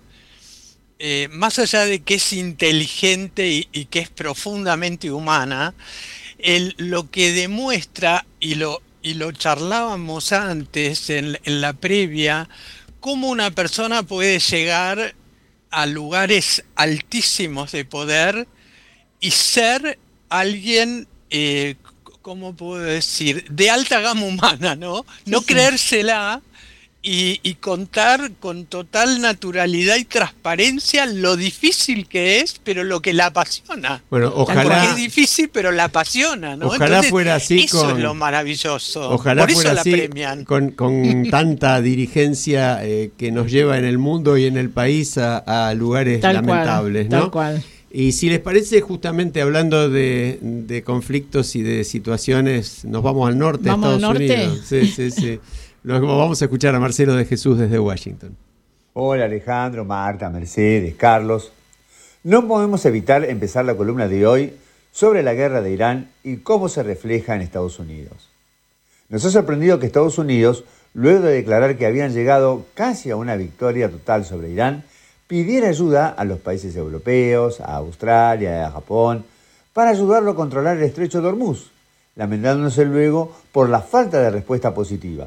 eh, más allá de que es inteligente y, y que es profundamente humana, el, lo que demuestra, y lo, y lo charlábamos antes en, en la previa, cómo una persona puede llegar a lugares altísimos de poder y ser alguien, eh, ¿cómo puedo decir?, de alta gama humana, ¿no? No sí, creérsela y, y contar con total naturalidad y transparencia lo difícil que es, pero lo que la apasiona. Bueno, ojalá. Porque es difícil, pero la apasiona, ¿no? Ojalá Entonces, fuera así. Eso con, es lo maravilloso. Ojalá Por fuera eso así, la premian. Con, con tanta dirigencia eh, que nos lleva en el mundo y en el país a, a lugares tal lamentables, cual, ¿no? Tal cual. Y si les parece, justamente hablando de, de conflictos y de situaciones, nos vamos al norte, ¿Vamos Estados al norte? Unidos. Sí, sí, sí. Luego vamos a escuchar a Marcelo de Jesús desde Washington. Hola Alejandro, Marta, Mercedes, Carlos. No podemos evitar empezar la columna de hoy sobre la guerra de Irán y cómo se refleja en Estados Unidos. Nos ha sorprendido que Estados Unidos, luego de declarar que habían llegado casi a una victoria total sobre Irán, pidiera ayuda a los países europeos, a Australia y a Japón, para ayudarlo a controlar el estrecho de Hormuz, lamentándose luego por la falta de respuesta positiva.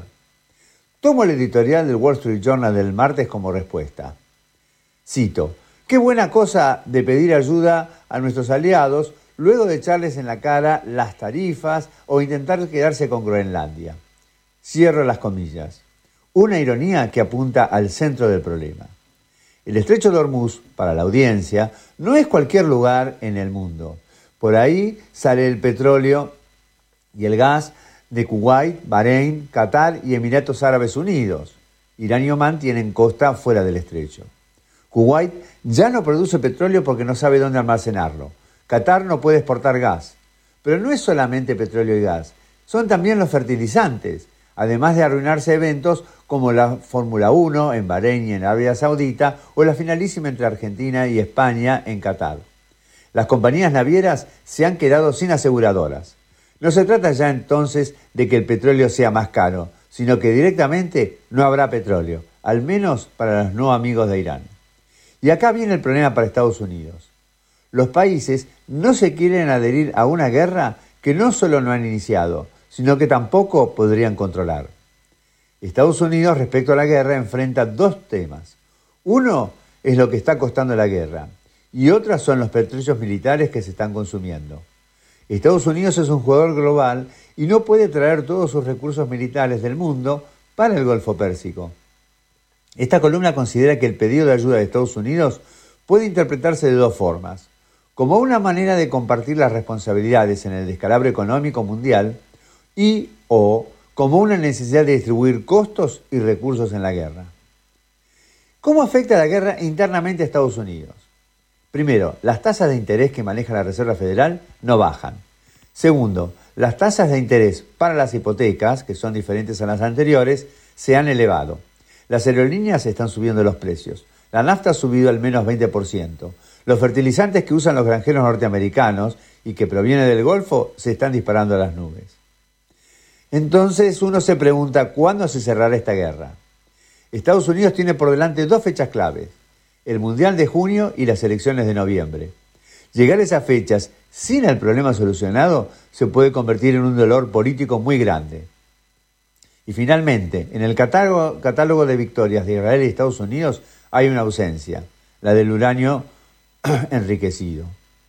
Tomo el editorial del Wall Street Journal del martes como respuesta. Cito: qué buena cosa de pedir ayuda a nuestros aliados luego de echarles en la cara las tarifas o intentar quedarse con Groenlandia. Cierro las comillas. Una ironía que apunta al centro del problema. El estrecho de Hormuz, para la audiencia, no es cualquier lugar en el mundo. Por ahí sale el petróleo y el gas de Kuwait, Bahrein, Qatar y Emiratos Árabes Unidos. Irán y Omán tienen costa fuera del estrecho. Kuwait ya no produce petróleo porque no sabe dónde almacenarlo. Qatar no puede exportar gas. Pero no es solamente petróleo y gas, son también los fertilizantes, además de arruinarse eventos como la Fórmula uno en Bahrein y en Arabia Saudita o la finalísima entre Argentina y España en Qatar. Las compañías navieras se han quedado sin aseguradoras. No se trata ya entonces de que el petróleo sea más caro, sino que directamente no habrá petróleo, al menos para los no amigos de Irán. Y acá viene el problema para Estados Unidos. Los países no se quieren adherir a una guerra que no solo no han iniciado, sino que tampoco podrían controlar. Estados Unidos, respecto a la guerra, enfrenta dos temas. Uno es lo que está costando la guerra, y otras son los pertrechos militares que se están consumiendo. Estados Unidos es un jugador global y no puede traer todos sus recursos militares del mundo para el Golfo Pérsico. Esta columna considera que el pedido de ayuda de Estados Unidos puede interpretarse de dos formas: como una manera de compartir las responsabilidades en el descalabro económico mundial y o como una necesidad de distribuir costos y recursos en la guerra. ¿Cómo afecta la guerra internamente a Estados Unidos? Primero, las tasas de interés que maneja la Reserva Federal no bajan. Segundo, las tasas de interés para las hipotecas, que son diferentes a las anteriores, se han elevado. Las aerolíneas están subiendo los precios. La nafta ha subido al menos veinte por ciento. Los fertilizantes que usan los granjeros norteamericanos y que provienen del Golfo se están disparando a las nubes. Entonces uno se pregunta cuándo se cerrará esta guerra. Estados Unidos tiene por delante dos fechas claves: el Mundial de junio y las elecciones de noviembre. Llegar a esas fechas sin el problema solucionado se puede convertir en un dolor político muy grande. Y finalmente, en el catálogo, catálogo de victorias de Israel y Estados Unidos hay una ausencia, la del uranio enriquecido.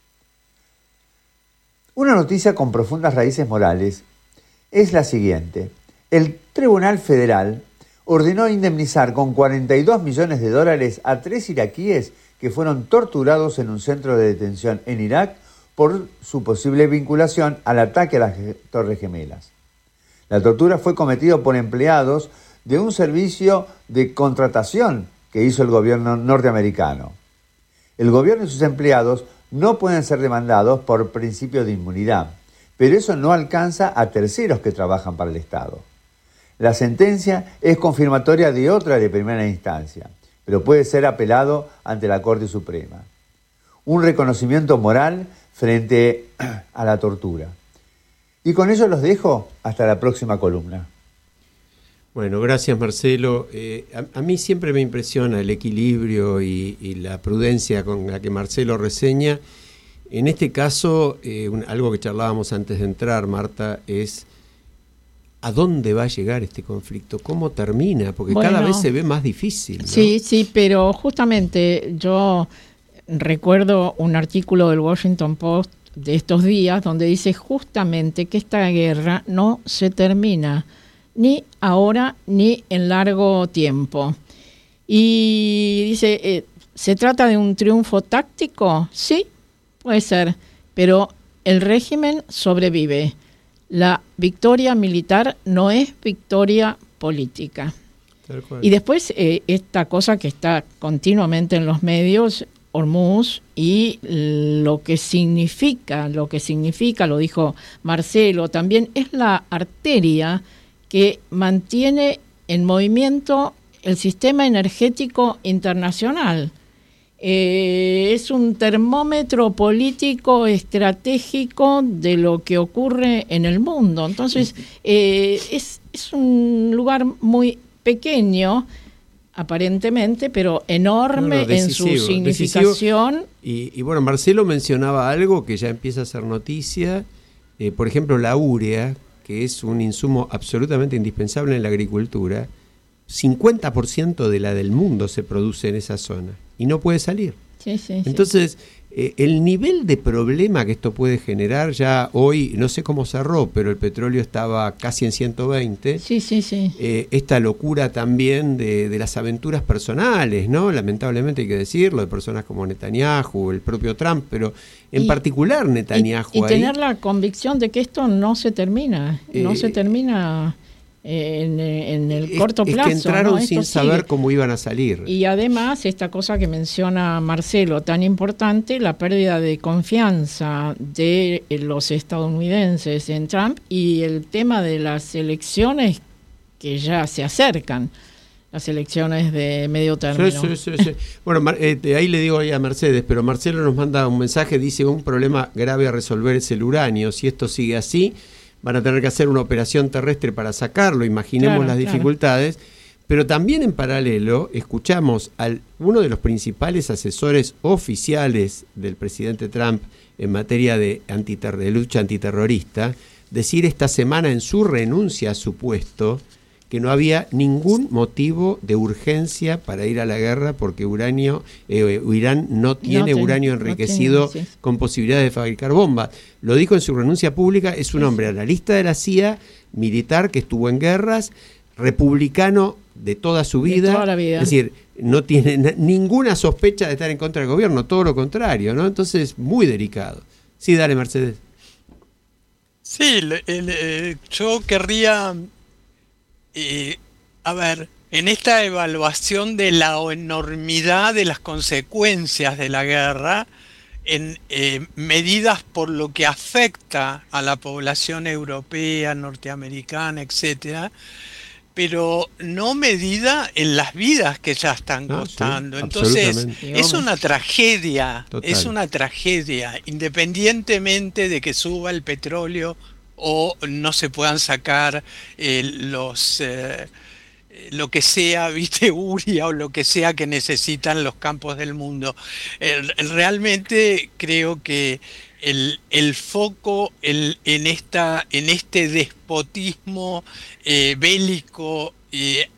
Una noticia con profundas raíces morales es la siguiente: el Tribunal Federal ordenó indemnizar con cuarenta y dos millones de dólares a tres iraquíes que fueron torturados en un centro de detención en Irak por su posible vinculación al ataque a las Torres Gemelas. La tortura fue cometida por empleados de un servicio de contratación que hizo el gobierno norteamericano. El gobierno y sus empleados no pueden ser demandados por principio de inmunidad, pero eso no alcanza a terceros que trabajan para el Estado. La sentencia es confirmatoria de otra de primera instancia, pero puede ser apelado ante la Corte Suprema. Un reconocimiento moral frente a la tortura. Y con ello los dejo hasta la próxima columna. Bueno, gracias Marcelo. Eh, a, a mí siempre me impresiona el equilibrio y, y la prudencia con la que Marcelo reseña. En este caso, eh, un, algo que charlábamos antes de entrar, Marta, es ¿a dónde va a llegar este conflicto? ¿Cómo termina? Porque bueno, cada vez se ve más difícil, ¿no? Sí, sí, pero justamente yo recuerdo un artículo del Washington Post de estos días donde dice justamente que esta guerra no se termina ni ahora ni en largo tiempo. Y dice, eh, ¿se trata de un triunfo táctico? Sí, puede ser, pero el régimen sobrevive. La victoria militar no es victoria política. Y después eh, esta cosa que está continuamente en los medios, Hormuz, y lo que significa, lo que significa, lo dijo Marcelo también, es la arteria que mantiene en movimiento el sistema energético internacional. Eh, es un termómetro político estratégico de lo que ocurre en el mundo. Entonces, eh, es, es un lugar muy pequeño, aparentemente, pero enorme no, no, decisivo, en su significación. Y, y bueno, Marcelo mencionaba algo que ya empieza a ser noticia, eh, por ejemplo, la urea, que es un insumo absolutamente indispensable en la agricultura. cincuenta por ciento de la del mundo se produce en esa zona y no puede salir. Sí, sí, Entonces, sí. Eh, el nivel de problema que esto puede generar, ya hoy, no sé cómo cerró, pero el petróleo estaba casi en ciento veinte. Sí, sí, sí. Eh, esta locura también de, de las aventuras personales, ¿no? Lamentablemente hay que decirlo, de personas como Netanyahu, el propio Trump, pero en y, particular Netanyahu. Y, y ahí, tener la convicción de que esto no se termina, eh, no se termina... En, en el es, corto plazo. Es que entraron ¿no? sin Esto saber sigue. Cómo iban a salir. Y además, esta cosa que menciona Marcelo, tan importante, la pérdida de confianza de los estadounidenses en Trump y el tema de las elecciones que ya se acercan, las elecciones de medio término. Sí, sí, sí, sí. Bueno, eh, ahí le digo ahí a Mercedes, pero Marcelo nos manda un mensaje, dice, un problema grave a resolver es el uranio. Si esto sigue así, van a tener que hacer una operación terrestre para sacarlo, imaginemos claro, las dificultades, claro. Pero también en paralelo escuchamos a uno de los principales asesores oficiales del presidente Trump en materia de, antiter- de lucha antiterrorista decir esta semana en su renuncia a su puesto que no había ningún motivo de urgencia para ir a la guerra porque uranio, eh, Irán no tiene no ten, uranio enriquecido no tiene, sí. con posibilidades de fabricar bombas. Lo dijo en su renuncia pública, es un hombre analista de la C I A, militar que estuvo en guerras, republicano de toda su vida, de toda la vida. Es decir, no tiene n- ninguna sospecha de estar en contra del gobierno, todo lo contrario, ¿no? Entonces, muy delicado. Sí, dale, Mercedes. Sí, el, el, el, yo querría... Eh, a ver, en esta evaluación de la enormidad de las consecuencias de la guerra, en eh, medidas por lo que afecta a la población europea, norteamericana, etcétera, pero no medida en las vidas que ya están ah, costando. Sí, Entonces, es una tragedia, Total. es una tragedia, independientemente de que suba el petróleo o no se puedan sacar eh, los eh, lo que sea, viste, uria o lo que sea que necesitan los campos del mundo. Eh, realmente creo que el, el foco el, en esta en este despotismo eh, bélico eh,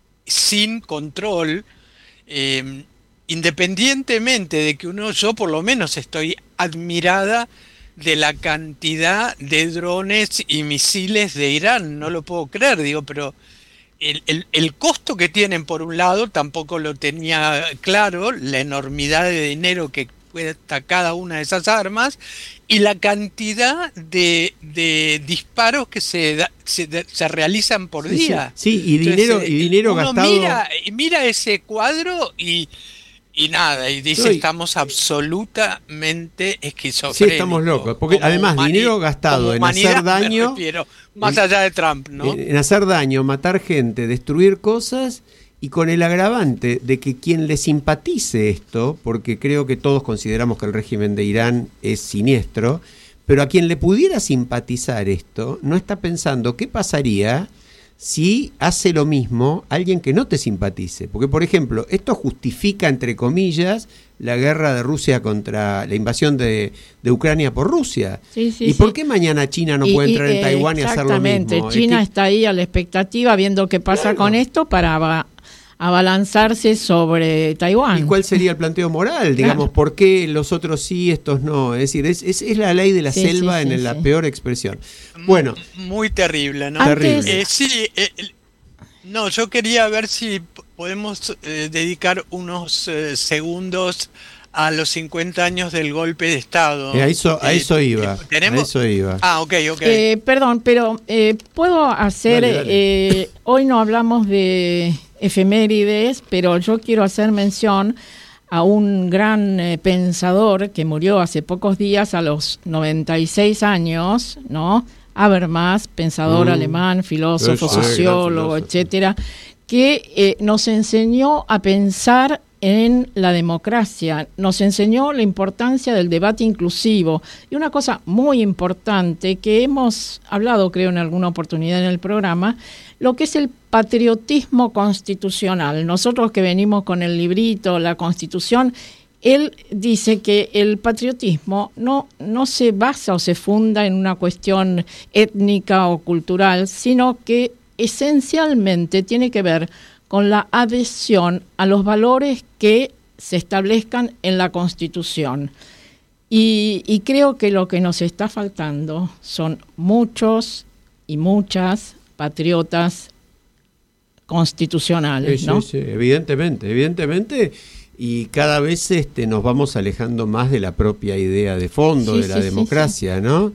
sin control, eh, independientemente de que uno, yo por lo menos estoy admirada de la cantidad de drones y misiles de Irán, no lo puedo creer, digo, pero el, el, el costo que tienen por un lado tampoco lo tenía claro, la enormidad de dinero que cuesta cada una de esas armas y la cantidad de, de disparos que se, da, se, se realizan por sí, día. Sí, sí y dinero, Entonces, y dinero uno gastado. Mira, mira ese cuadro y... Y nada, y dice, sí. estamos absolutamente esquizofrénicos. Sí, estamos locos. Porque además, mani- dinero gastado en hacer daño. Refiero, más en, allá de Trump, ¿no? En, en hacer daño, matar gente, destruir cosas, y con el agravante de que quien le simpatice esto, porque creo que todos consideramos que el régimen de Irán es siniestro, pero a quien le pudiera simpatizar esto, no está pensando qué pasaría si hace lo mismo alguien que no te simpatice. Porque, por ejemplo, esto justifica, entre comillas, la guerra de Rusia contra la invasión de, de Ucrania por Rusia. Sí, sí, ¿Y sí. por qué mañana China no y, puede entrar y, en Taiwán y hacer lo mismo? Exactamente, China es que... está ahí a la expectativa viendo qué pasa claro. con esto para aba- abalanzarse sobre Taiwán. ¿Y cuál sería el planteo moral? Digamos, claro. ¿por qué los otros sí, estos no? Es decir, es, es, es la ley de la sí, selva sí, sí, en la sí. peor expresión. Bueno, muy terrible, ¿no? Antes... Terrible. Eh, sí, eh, no, yo quería ver si podemos eh, dedicar unos eh, segundos a los cincuenta años del golpe de Estado. Eh, a, eso, a eso iba. ¿Tenemos? A eso iba. Ah, ok, ok. Eh, perdón, pero eh, puedo hacer... Dale, dale. Eh, hoy no hablamos de efemérides, pero yo quiero hacer mención a un gran eh, pensador que murió hace pocos días a los noventa y seis años, ¿no? Habermas, pensador Mm. alemán, filósofo, Sí, gran sociólogo, filósofo. etcétera, que eh, nos enseñó a pensar en la democracia, nos enseñó la importancia del debate inclusivo. Y una cosa muy importante que hemos hablado, creo, en alguna oportunidad en el programa, lo que es el patriotismo constitucional. Nosotros que venimos con el librito, la Constitución, él dice que el patriotismo no, no se basa o se funda en una cuestión étnica o cultural, sino que esencialmente tiene que ver con la adhesión a los valores que se establezcan en la Constitución. Y, y creo que lo que nos está faltando son muchos y muchas patriotas constitucionales, Sí, ¿no? sí, sí, evidentemente, evidentemente, y cada vez este, nos vamos alejando más de la propia idea de fondo Sí, de la sí, sí, democracia, sí. ¿no?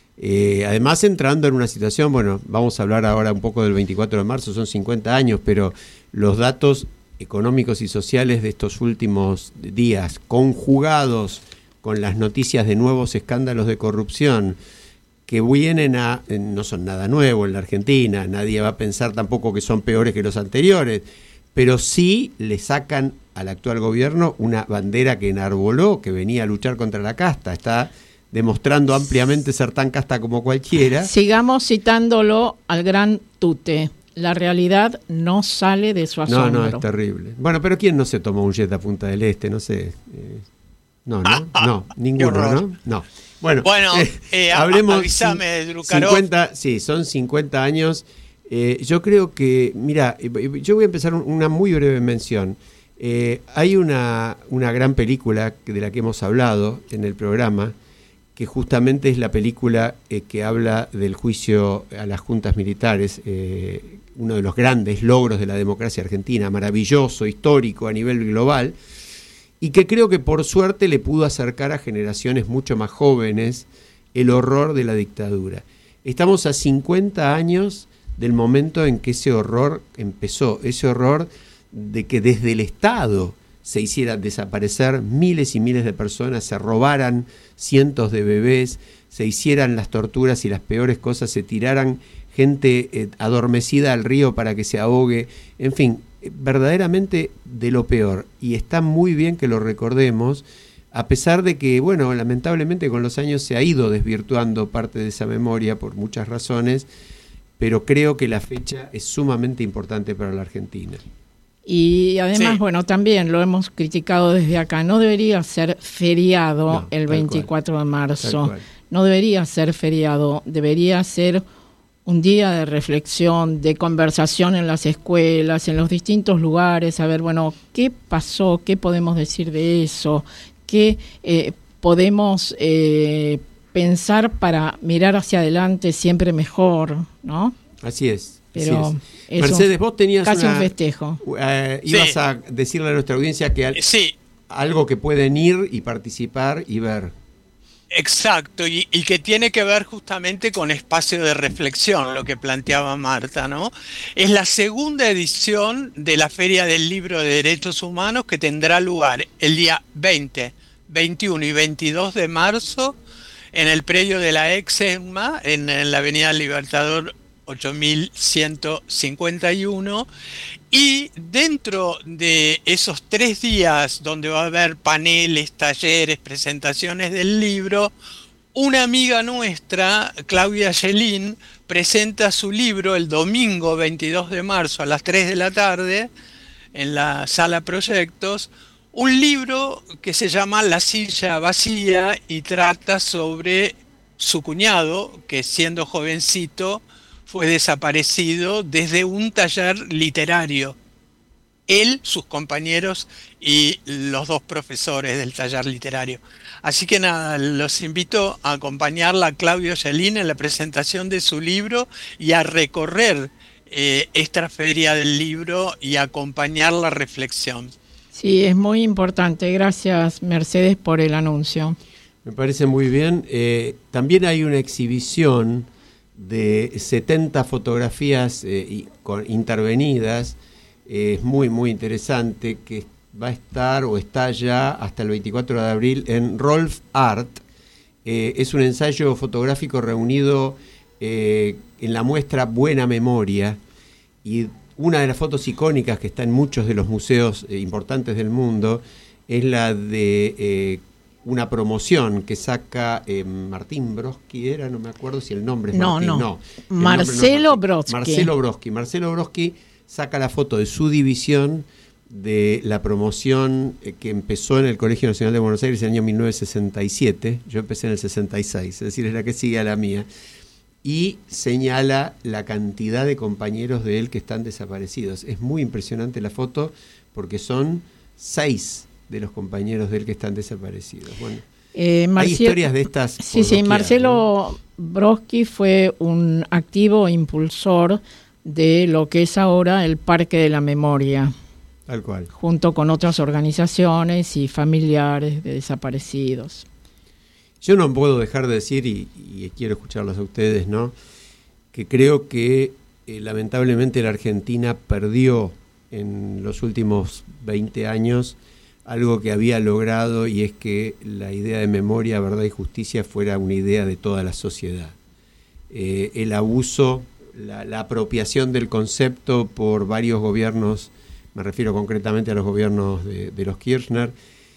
Eh, además entrando en una situación, bueno, vamos a hablar ahora un poco del veinticuatro de marzo, son cincuenta años, pero los datos económicos y sociales de estos últimos días, conjugados con las noticias de nuevos escándalos de corrupción, que vienen a, no son nada nuevo en la Argentina, nadie va a pensar tampoco que son peores que los anteriores, pero sí le sacan al actual gobierno una bandera que enarboló, que venía a luchar contra la casta, está demostrando ampliamente ser tan casta como cualquiera. Sigamos citándolo al gran Tute. La realidad no sale de su No, asombro. no, es terrible. Bueno, pero ¿quién no se tomó un jet a Punta del Este? No sé. Eh, no, no, no, ninguno, horror. ¿no? No. Bueno, Bueno, eh, eh, a- hablemos. avísame, cin- Drukarov. cincuenta, sí, son cincuenta años. Eh, yo creo que, mira, eh, yo voy a empezar un- una muy breve mención. Eh, hay una, una gran película que- de la que hemos hablado en el programa, que justamente es la película eh, que habla del juicio a las juntas militares, eh, uno de los grandes logros de la democracia argentina, maravilloso, histórico a nivel global, y que creo que por suerte le pudo acercar a generaciones mucho más jóvenes el horror de la dictadura. Estamos a cincuenta años del momento en que ese horror empezó, ese horror de que desde el Estado se hiciera desaparecer miles y miles de personas, se robaran cientos de bebés, se hicieran las torturas y las peores cosas, se tiraran gente eh, adormecida al río para que se ahogue, en fin, eh, verdaderamente de lo peor. Y está muy bien que lo recordemos, a pesar de que, bueno, lamentablemente con los años se ha ido desvirtuando parte de esa memoria por muchas razones, pero creo que la fecha es sumamente importante para la Argentina. Y además, Sí. bueno, también lo hemos criticado desde acá, no debería ser feriado No, el tal veinticuatro de Tal marzo, cual. no debería ser feriado, debería ser un día de reflexión, de conversación en las escuelas, en los distintos lugares, a ver, bueno, ¿qué pasó? ¿Qué podemos decir de eso? ¿Qué eh, podemos eh, pensar para mirar hacia adelante siempre mejor, ¿no? Así es. Pero así es. es Mercedes, un- vos tenías casi una, un festejo. eh, ibas Sí. a decirle a nuestra audiencia que al- Sí, algo que pueden ir y participar y ver. exacto, y, y que tiene que ver justamente con espacio de reflexión, lo que planteaba Marta, ¿no? Es la segunda edición de la Feria del Libro de Derechos Humanos que tendrá lugar el día veinte, veintiuno y veintidós de marzo en el predio de la Exema, en, en la Avenida Libertador ocho mil ciento cincuenta y uno, y dentro de esos tres días donde va a haber paneles, talleres, presentaciones del libro, una amiga nuestra, Claudia Yelín, presenta su libro el domingo veintidós de marzo a las tres de la tarde en la sala Proyectos, un libro que se llama La silla vacía y trata sobre su cuñado, que siendo jovencito fue desaparecido desde un taller literario. Él, sus compañeros y los dos profesores del taller literario. Así que nada, los invito a acompañarla a Claudio Yelín en la presentación de su libro y a recorrer eh, esta feria del libro y acompañar la reflexión. Sí, es muy importante. Gracias, Mercedes, por el anuncio. Me parece muy bien. Eh, también hay una exhibición de setenta fotografías eh, y, con, intervenidas. Eh, es muy, muy interesante, que va a estar o está ya hasta el veinticuatro de abril en Rolf Art. Eh, es un ensayo fotográfico reunido eh, en la muestra Buena Memoria, y una de las fotos icónicas que está en muchos de los museos eh, importantes del mundo es la de eh, una promoción que saca eh, Martín Broski, era, no me acuerdo si el nombre es no, Martín, no, no. Marcelo Broski. Marcelo Broski. Marcelo Broski saca la foto de su división de la promoción eh, que empezó en el Colegio Nacional de Buenos Aires en el año mil novecientos sesenta y siete, yo empecé en el sesenta y seis, es decir, es la que sigue a la mía, y señala la cantidad de compañeros de él que están desaparecidos. Es muy impresionante la foto porque son seis de los compañeros de él que están desaparecidos. Bueno, eh, Marcial, hay historias de estas. Sí, sí, doquier, Marcelo ¿no? Broski fue un activo impulsor de lo que es ahora el Parque de la Memoria. Tal cual. Junto con otras organizaciones y familiares de desaparecidos. Yo no puedo dejar de decir, y, y quiero escucharlos a ustedes, ¿no?, que creo que eh, lamentablemente la Argentina perdió en los últimos veinte años algo que había logrado, y es que la idea de memoria, verdad y justicia fuera una idea de toda la sociedad. Eh, el abuso, la, la apropiación del concepto por varios gobiernos, me refiero concretamente a los gobiernos de, de los Kirchner,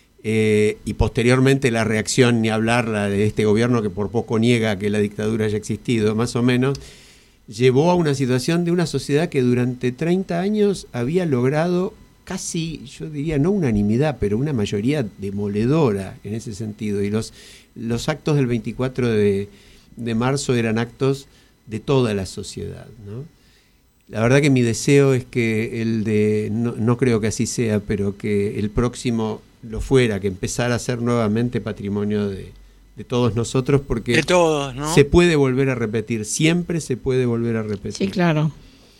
eh, y posteriormente la reacción, ni hablar la de este gobierno que por poco niega que la dictadura haya existido, más o menos, llevó a una situación de una sociedad que durante treinta años había logrado casi, yo diría, no unanimidad, pero una mayoría demoledora en ese sentido. Y los, los actos del veinticuatro de, de marzo eran actos de toda la sociedad, ¿no? La verdad que mi deseo es que el de, no, no creo que así sea, pero que el próximo lo fuera, que empezara a ser nuevamente patrimonio de, de todos nosotros, porque de todos, ¿no? Se puede volver a repetir, siempre se puede volver a repetir. Sí, claro.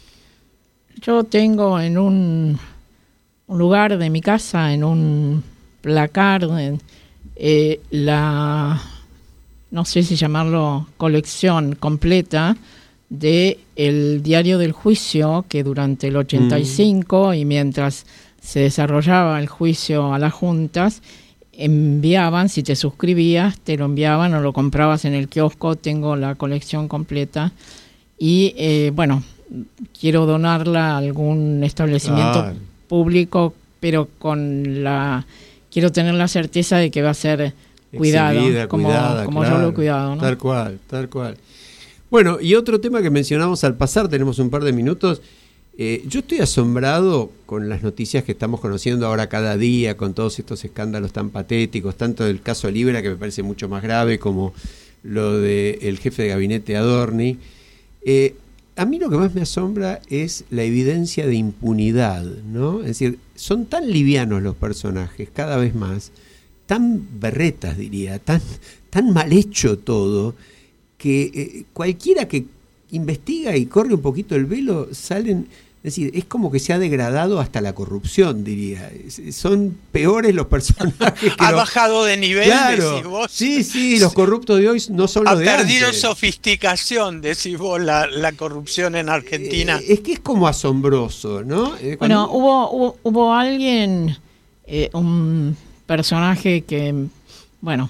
Yo tengo en un, un lugar de mi casa, en un placar, en, eh, la, no sé si llamarlo colección completa, de el diario del juicio, que durante el ochenta y cinco mm. y mientras se desarrollaba el juicio a las juntas, enviaban, si te suscribías, te lo enviaban o lo comprabas en el kiosco. Tengo la colección completa y eh, bueno, quiero donarla a algún establecimiento ah. público, pero con la quiero tener la certeza de que va a ser cuidado, Exhibida, como, cuidada, como claro, yo lo he cuidado, ¿no? Tal cual, tal cual. Bueno, y otro tema que mencionamos al pasar, tenemos un par de minutos. Eh, yo estoy asombrado con las noticias que estamos conociendo ahora cada día, con todos estos escándalos tan patéticos, tanto del caso Libra, que me parece mucho más grave, como lo del jefe de gabinete Adorni. Eh, a mí lo que más me asombra es la evidencia de impunidad, ¿no? Es decir, son tan livianos los personajes, cada vez más, tan berretas, diría, tan, tan mal hecho todo, que eh, cualquiera que investiga y corre un poquito el velo, salen, es decir, es como que se ha degradado hasta la corrupción, diría. Es, son peores los personajes que ha los, bajado de nivel, claro, decís vos. Sí, sí, los corruptos de hoy no son los de antes. Ha perdido sofisticación, decís vos, la, la corrupción en Argentina. Eh, es que es como asombroso, ¿no? Eh, cuando... Bueno, hubo, hubo, hubo alguien, eh, un personaje que, bueno,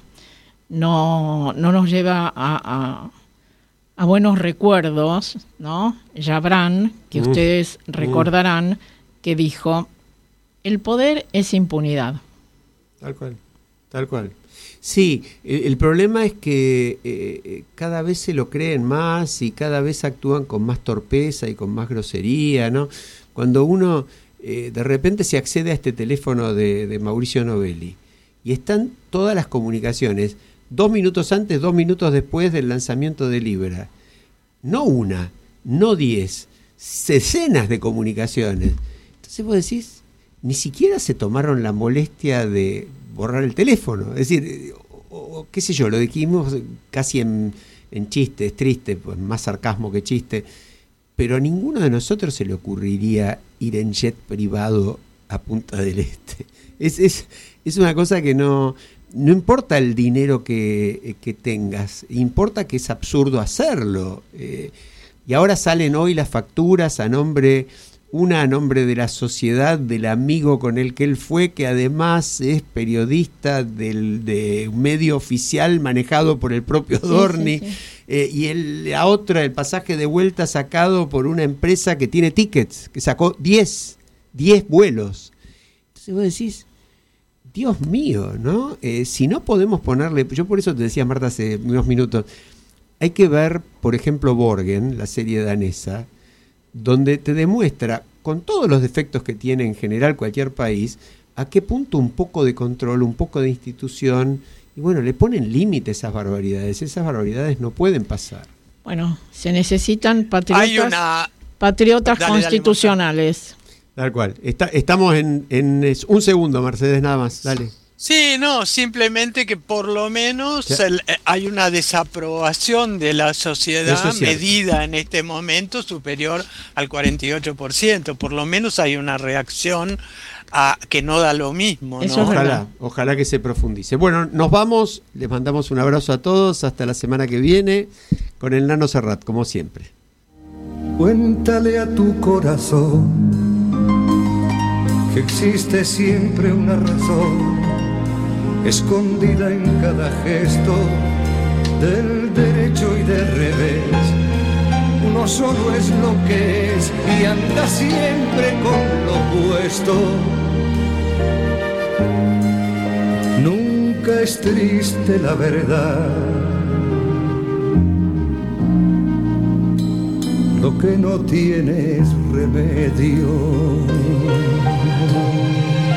no, no nos lleva a, a, a buenos recuerdos, ¿no? Jabran, que mm. ustedes recordarán, mm. que dijo, el poder es impunidad. Tal cual, tal cual. Sí, el, el problema es que eh, cada vez se lo creen más y cada vez actúan con más torpeza y con más grosería, ¿no? Cuando uno eh, de repente se accede a este teléfono de, de Mauricio Novelli y están todas las comunicaciones, dos minutos antes, dos minutos después del lanzamiento de Libra. No una, no diez, decenas de comunicaciones. Entonces vos decís, ni siquiera se tomaron la molestia de borrar el teléfono. Es decir, o, o, qué sé yo, lo dijimos casi en, en chiste, es triste, pues más sarcasmo que chiste, pero a ninguno de nosotros se le ocurriría ir en jet privado a Punta del Este. Es, es, es una cosa que no... No importa el dinero que, que tengas, importa que es absurdo hacerlo. Eh, y ahora salen hoy las facturas a nombre, una a nombre de la sociedad, del amigo con el que él fue, que además es periodista del, de un medio oficial manejado por el propio Adorni. Sí, sí, sí. Eh, y el, la otra, el pasaje de vuelta sacado por una empresa que tiene tickets, que sacó diez vuelos. Entonces vos decís, Dios mío, ¿no? Eh, si no podemos ponerle, yo por eso te decía, Marta, hace unos minutos, hay que ver, por ejemplo, Borgen, la serie danesa, donde te demuestra, con todos los defectos que tiene en general cualquier país, a qué punto un poco de control, un poco de institución, y bueno, le ponen límite a esas barbaridades. Esas barbaridades no pueden pasar. Bueno, se necesitan patriotas, Hay una... patriotas Dale, constitucionales. Tal cual. Está, estamos en, en es, un segundo, Mercedes, nada más. Dale. Sí, no, simplemente que por lo menos Ya. el, eh, hay una desaprobación de la sociedad Eso es cierto. medida en este momento superior al cuarenta y ocho por ciento. Por lo menos hay una reacción a que no da lo mismo, Eso ¿no? es verdad. Ojalá, ojalá que se profundice. Bueno, nos vamos, les mandamos un abrazo a todos, hasta la semana que viene, con el Nano Serrat, como siempre. Cuéntale a tu corazón que existe siempre una razón escondida en cada gesto del derecho y del revés. Uno solo es lo que es y anda siempre con lo opuesto. Nunca es triste la verdad. Lo que no tiene es remedio.